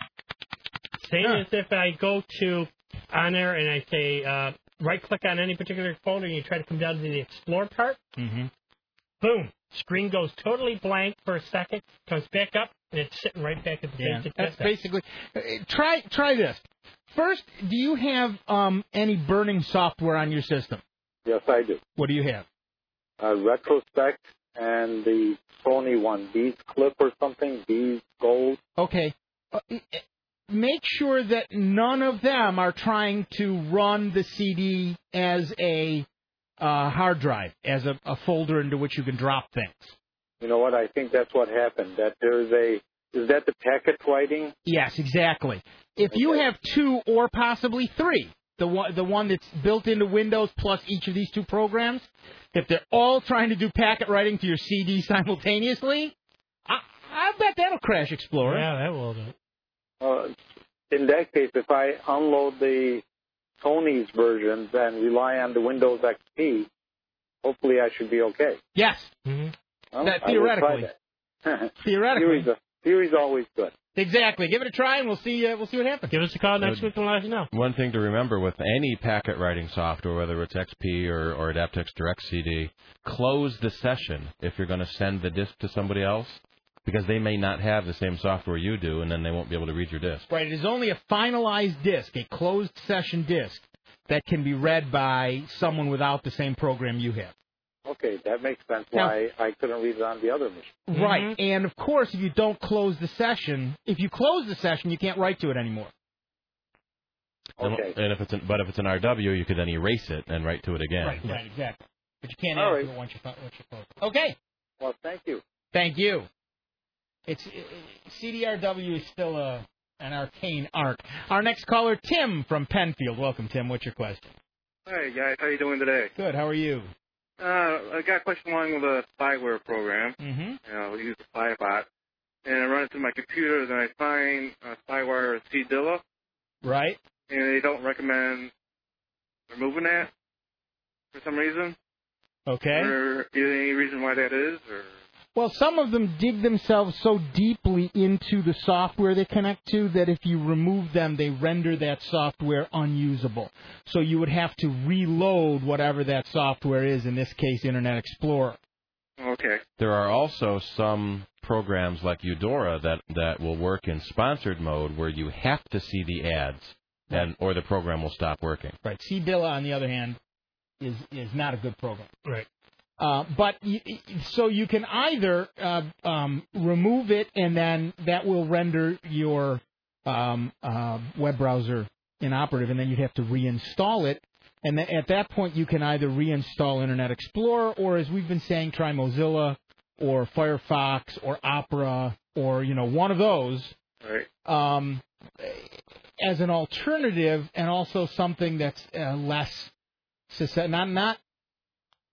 Same Huh. as if I go to on there and I say uh, right-click on any particular folder and you try to come down to the Explore part. Mm-hmm. Boom. Screen goes totally blank for a second, comes back up, and it's sitting right back at the Yeah, basic that's desktop. basically. Uh, try try this. First, do you have um, any burning software on your system? Yes, I do. What do you have? Uh, Retrospect and the Sony one, Bees Clip or something, Bees Gold. Okay. Uh, make sure that none of them are trying to run the C D as a uh, hard drive, as a, a folder into which you can drop things. You know what? I think that's what happened. That there's a is that the packet writing? Yes, exactly. If you have two or possibly three, the one the one that's built into Windows plus each of these two programs, if they're all trying to do packet writing to your C D simultaneously, I, I bet that'll crash Explorer. Yeah, that will do. Uh, in that case, if I unload the Sony's versions and rely on the Windows X P, hopefully I should be okay. Yes. Mm-hmm. Well, That I will try theoretically. that. Theoretically. Theory's, theory's always good. Exactly. Give it a try, and we'll see. Uh, we'll see what happens. Give us a call next week and let us know. One thing to remember with any packet writing software, whether it's X P or, or Adaptex Direct C D, close the session if you're going to send the disk to somebody else, because they may not have the same software you do, and then they won't be able to read your disk. Right. It is only a finalized disk, a closed session disk, that can be read by someone without the same program you have. Okay, that makes sense Now- why I couldn't read it on the other machine. Right. And, of course, if you don't close the session, if you close the session, you can't write to it anymore. And, and if it's an, but if it's an R W, you could then erase it and write to it again. Right, right, exactly. But you can't All add right. to it once you, once you close it. Okay. Well, thank you. Thank you. It's it, C D R W is still a, an arcane art. Our next caller, Tim from Penfield. Welcome, Tim. What's your question? Hey guys, how you doing today? Good. How are you? Uh, I got a question along with a spyware program. Mm-hmm. You know, we use the Spybot, and I run it through my computer, and I find uh, spyware Cedilla, Right. and they don't recommend removing that for some reason. Okay. Or is there any reason why that is? Or Well, some of them dig themselves so deeply into the software they connect to that if you remove them, they render that software unusable. So you would have to reload whatever that software is, in this case, Internet Explorer. okay, There are also some programs like Eudora that, that will work in sponsored mode where you have to see the ads, and or the program will stop working. Right. Cedilla, on the other hand, is is not a good program. Right. Uh, but y- y- so you can either uh, um, remove it, and then that will render your um, uh, web browser inoperative, and then you'd have to reinstall it. And th- at that point, you can either reinstall Internet Explorer, or as we've been saying, try Mozilla, or Firefox, or Opera, or you know one of those. right. Um, as an alternative, and also something that's uh, less, not not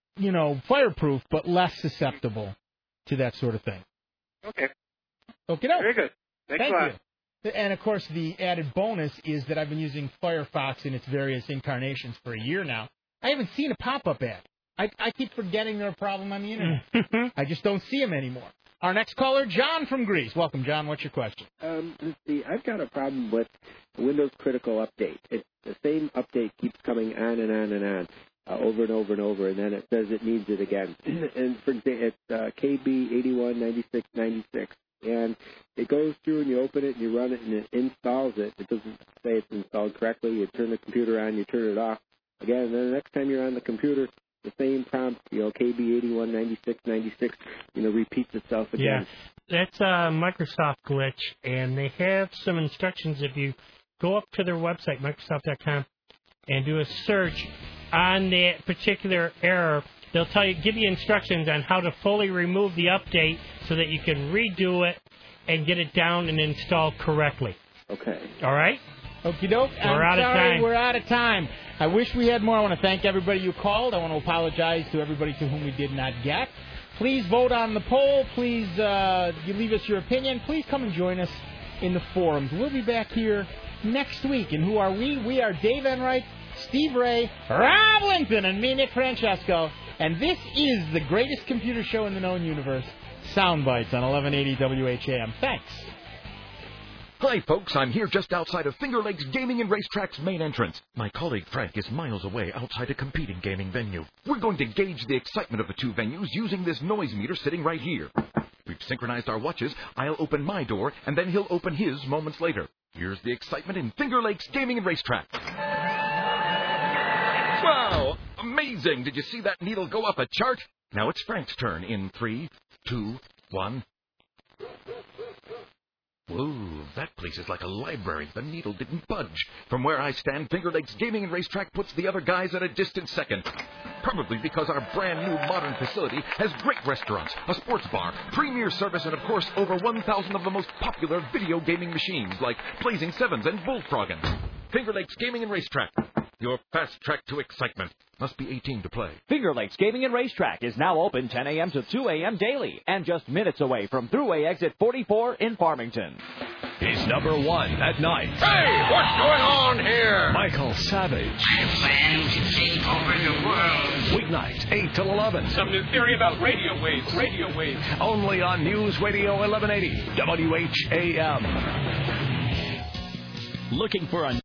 you know, fireproof, but less susceptible to that sort of thing. Okay. Okay, Very good. Thanks Thank a lot. you. And, of course, the added bonus is that I've been using Firefox in its various incarnations for a year now. I haven't seen a pop-up ad. I, I keep forgetting they're a problem on the Internet. I just don't see them anymore. Our next caller, John from Greece. Welcome, John. What's your question? Um, let's see. I've got a problem with Windows Critical Update. It, the same update keeps coming on and on and on, uh, over and over and over, and then it says it needs it again. And for example, it's uh, K B eighty-one ninety-six ninety-six, and it goes through and you open it and you run it and it installs it. It doesn't say it's installed correctly. You turn the computer on, you turn it off again, and then the next time you're on the computer, the same prompt, you know, K B eighty-one ninety-six ninety-six, you know, repeats itself again. Yeah, that's a Microsoft glitch, and they have some instructions. If you go up to their website, Microsoft dot com, and do a search on that particular error, they'll tell you, give you instructions on how to fully remove the update so that you can redo it and get it down and installed correctly. Okay. All right? Okie doke. We're I'm out of sorry, time. We're out of time. I wish we had more. I want to thank everybody who called. I want to apologize to everybody to whom we did not get. Please vote on the poll. Please uh, you leave us your opinion. Please come and join us in the forums. We'll be back here next week. And who are we? We are Dave Enright, Steve Ray, Rob Linton, and me, Nick Francesco. And this is the greatest computer show in the known universe, Soundbites on eleven eighty W H A M. Thanks. Hi, folks. I'm here just outside of Finger Lakes Gaming and Racetrack's main entrance. My colleague Frank is miles away outside a competing gaming venue. We're going to gauge the excitement of the two venues using this noise meter sitting right here. We've synchronized our watches. I'll open my door, and then he'll open his moments later. Here's the excitement in Finger Lakes Gaming and Racetrack. Wow! Amazing! Did you see that needle go up a chart? Now it's Frank's turn in three, two, one... Whoa, that place is like a library. The needle didn't budge. From where I stand, Finger Lakes Gaming and Racetrack puts the other guys at a distant second. Probably because our brand new modern facility has great restaurants, a sports bar, premier service, and of course over one thousand of the most popular video gaming machines like Blazing Sevens and Bullfrogging. Finger Lakes Gaming and Racetrack. Your fast track to excitement. Must be eighteen to play. Finger Lakes Gaming and Racetrack is now open ten a.m. to two a.m. daily and just minutes away from Thruway Exit forty-four in Farmington. He's number one at night. Hey, what's going on here? Michael Savage. I plan to take over the world. Weeknight, eight till eleven. Some new theory about radio waves. Radio waves. Only on News Radio eleven eighty W H A M. Looking for a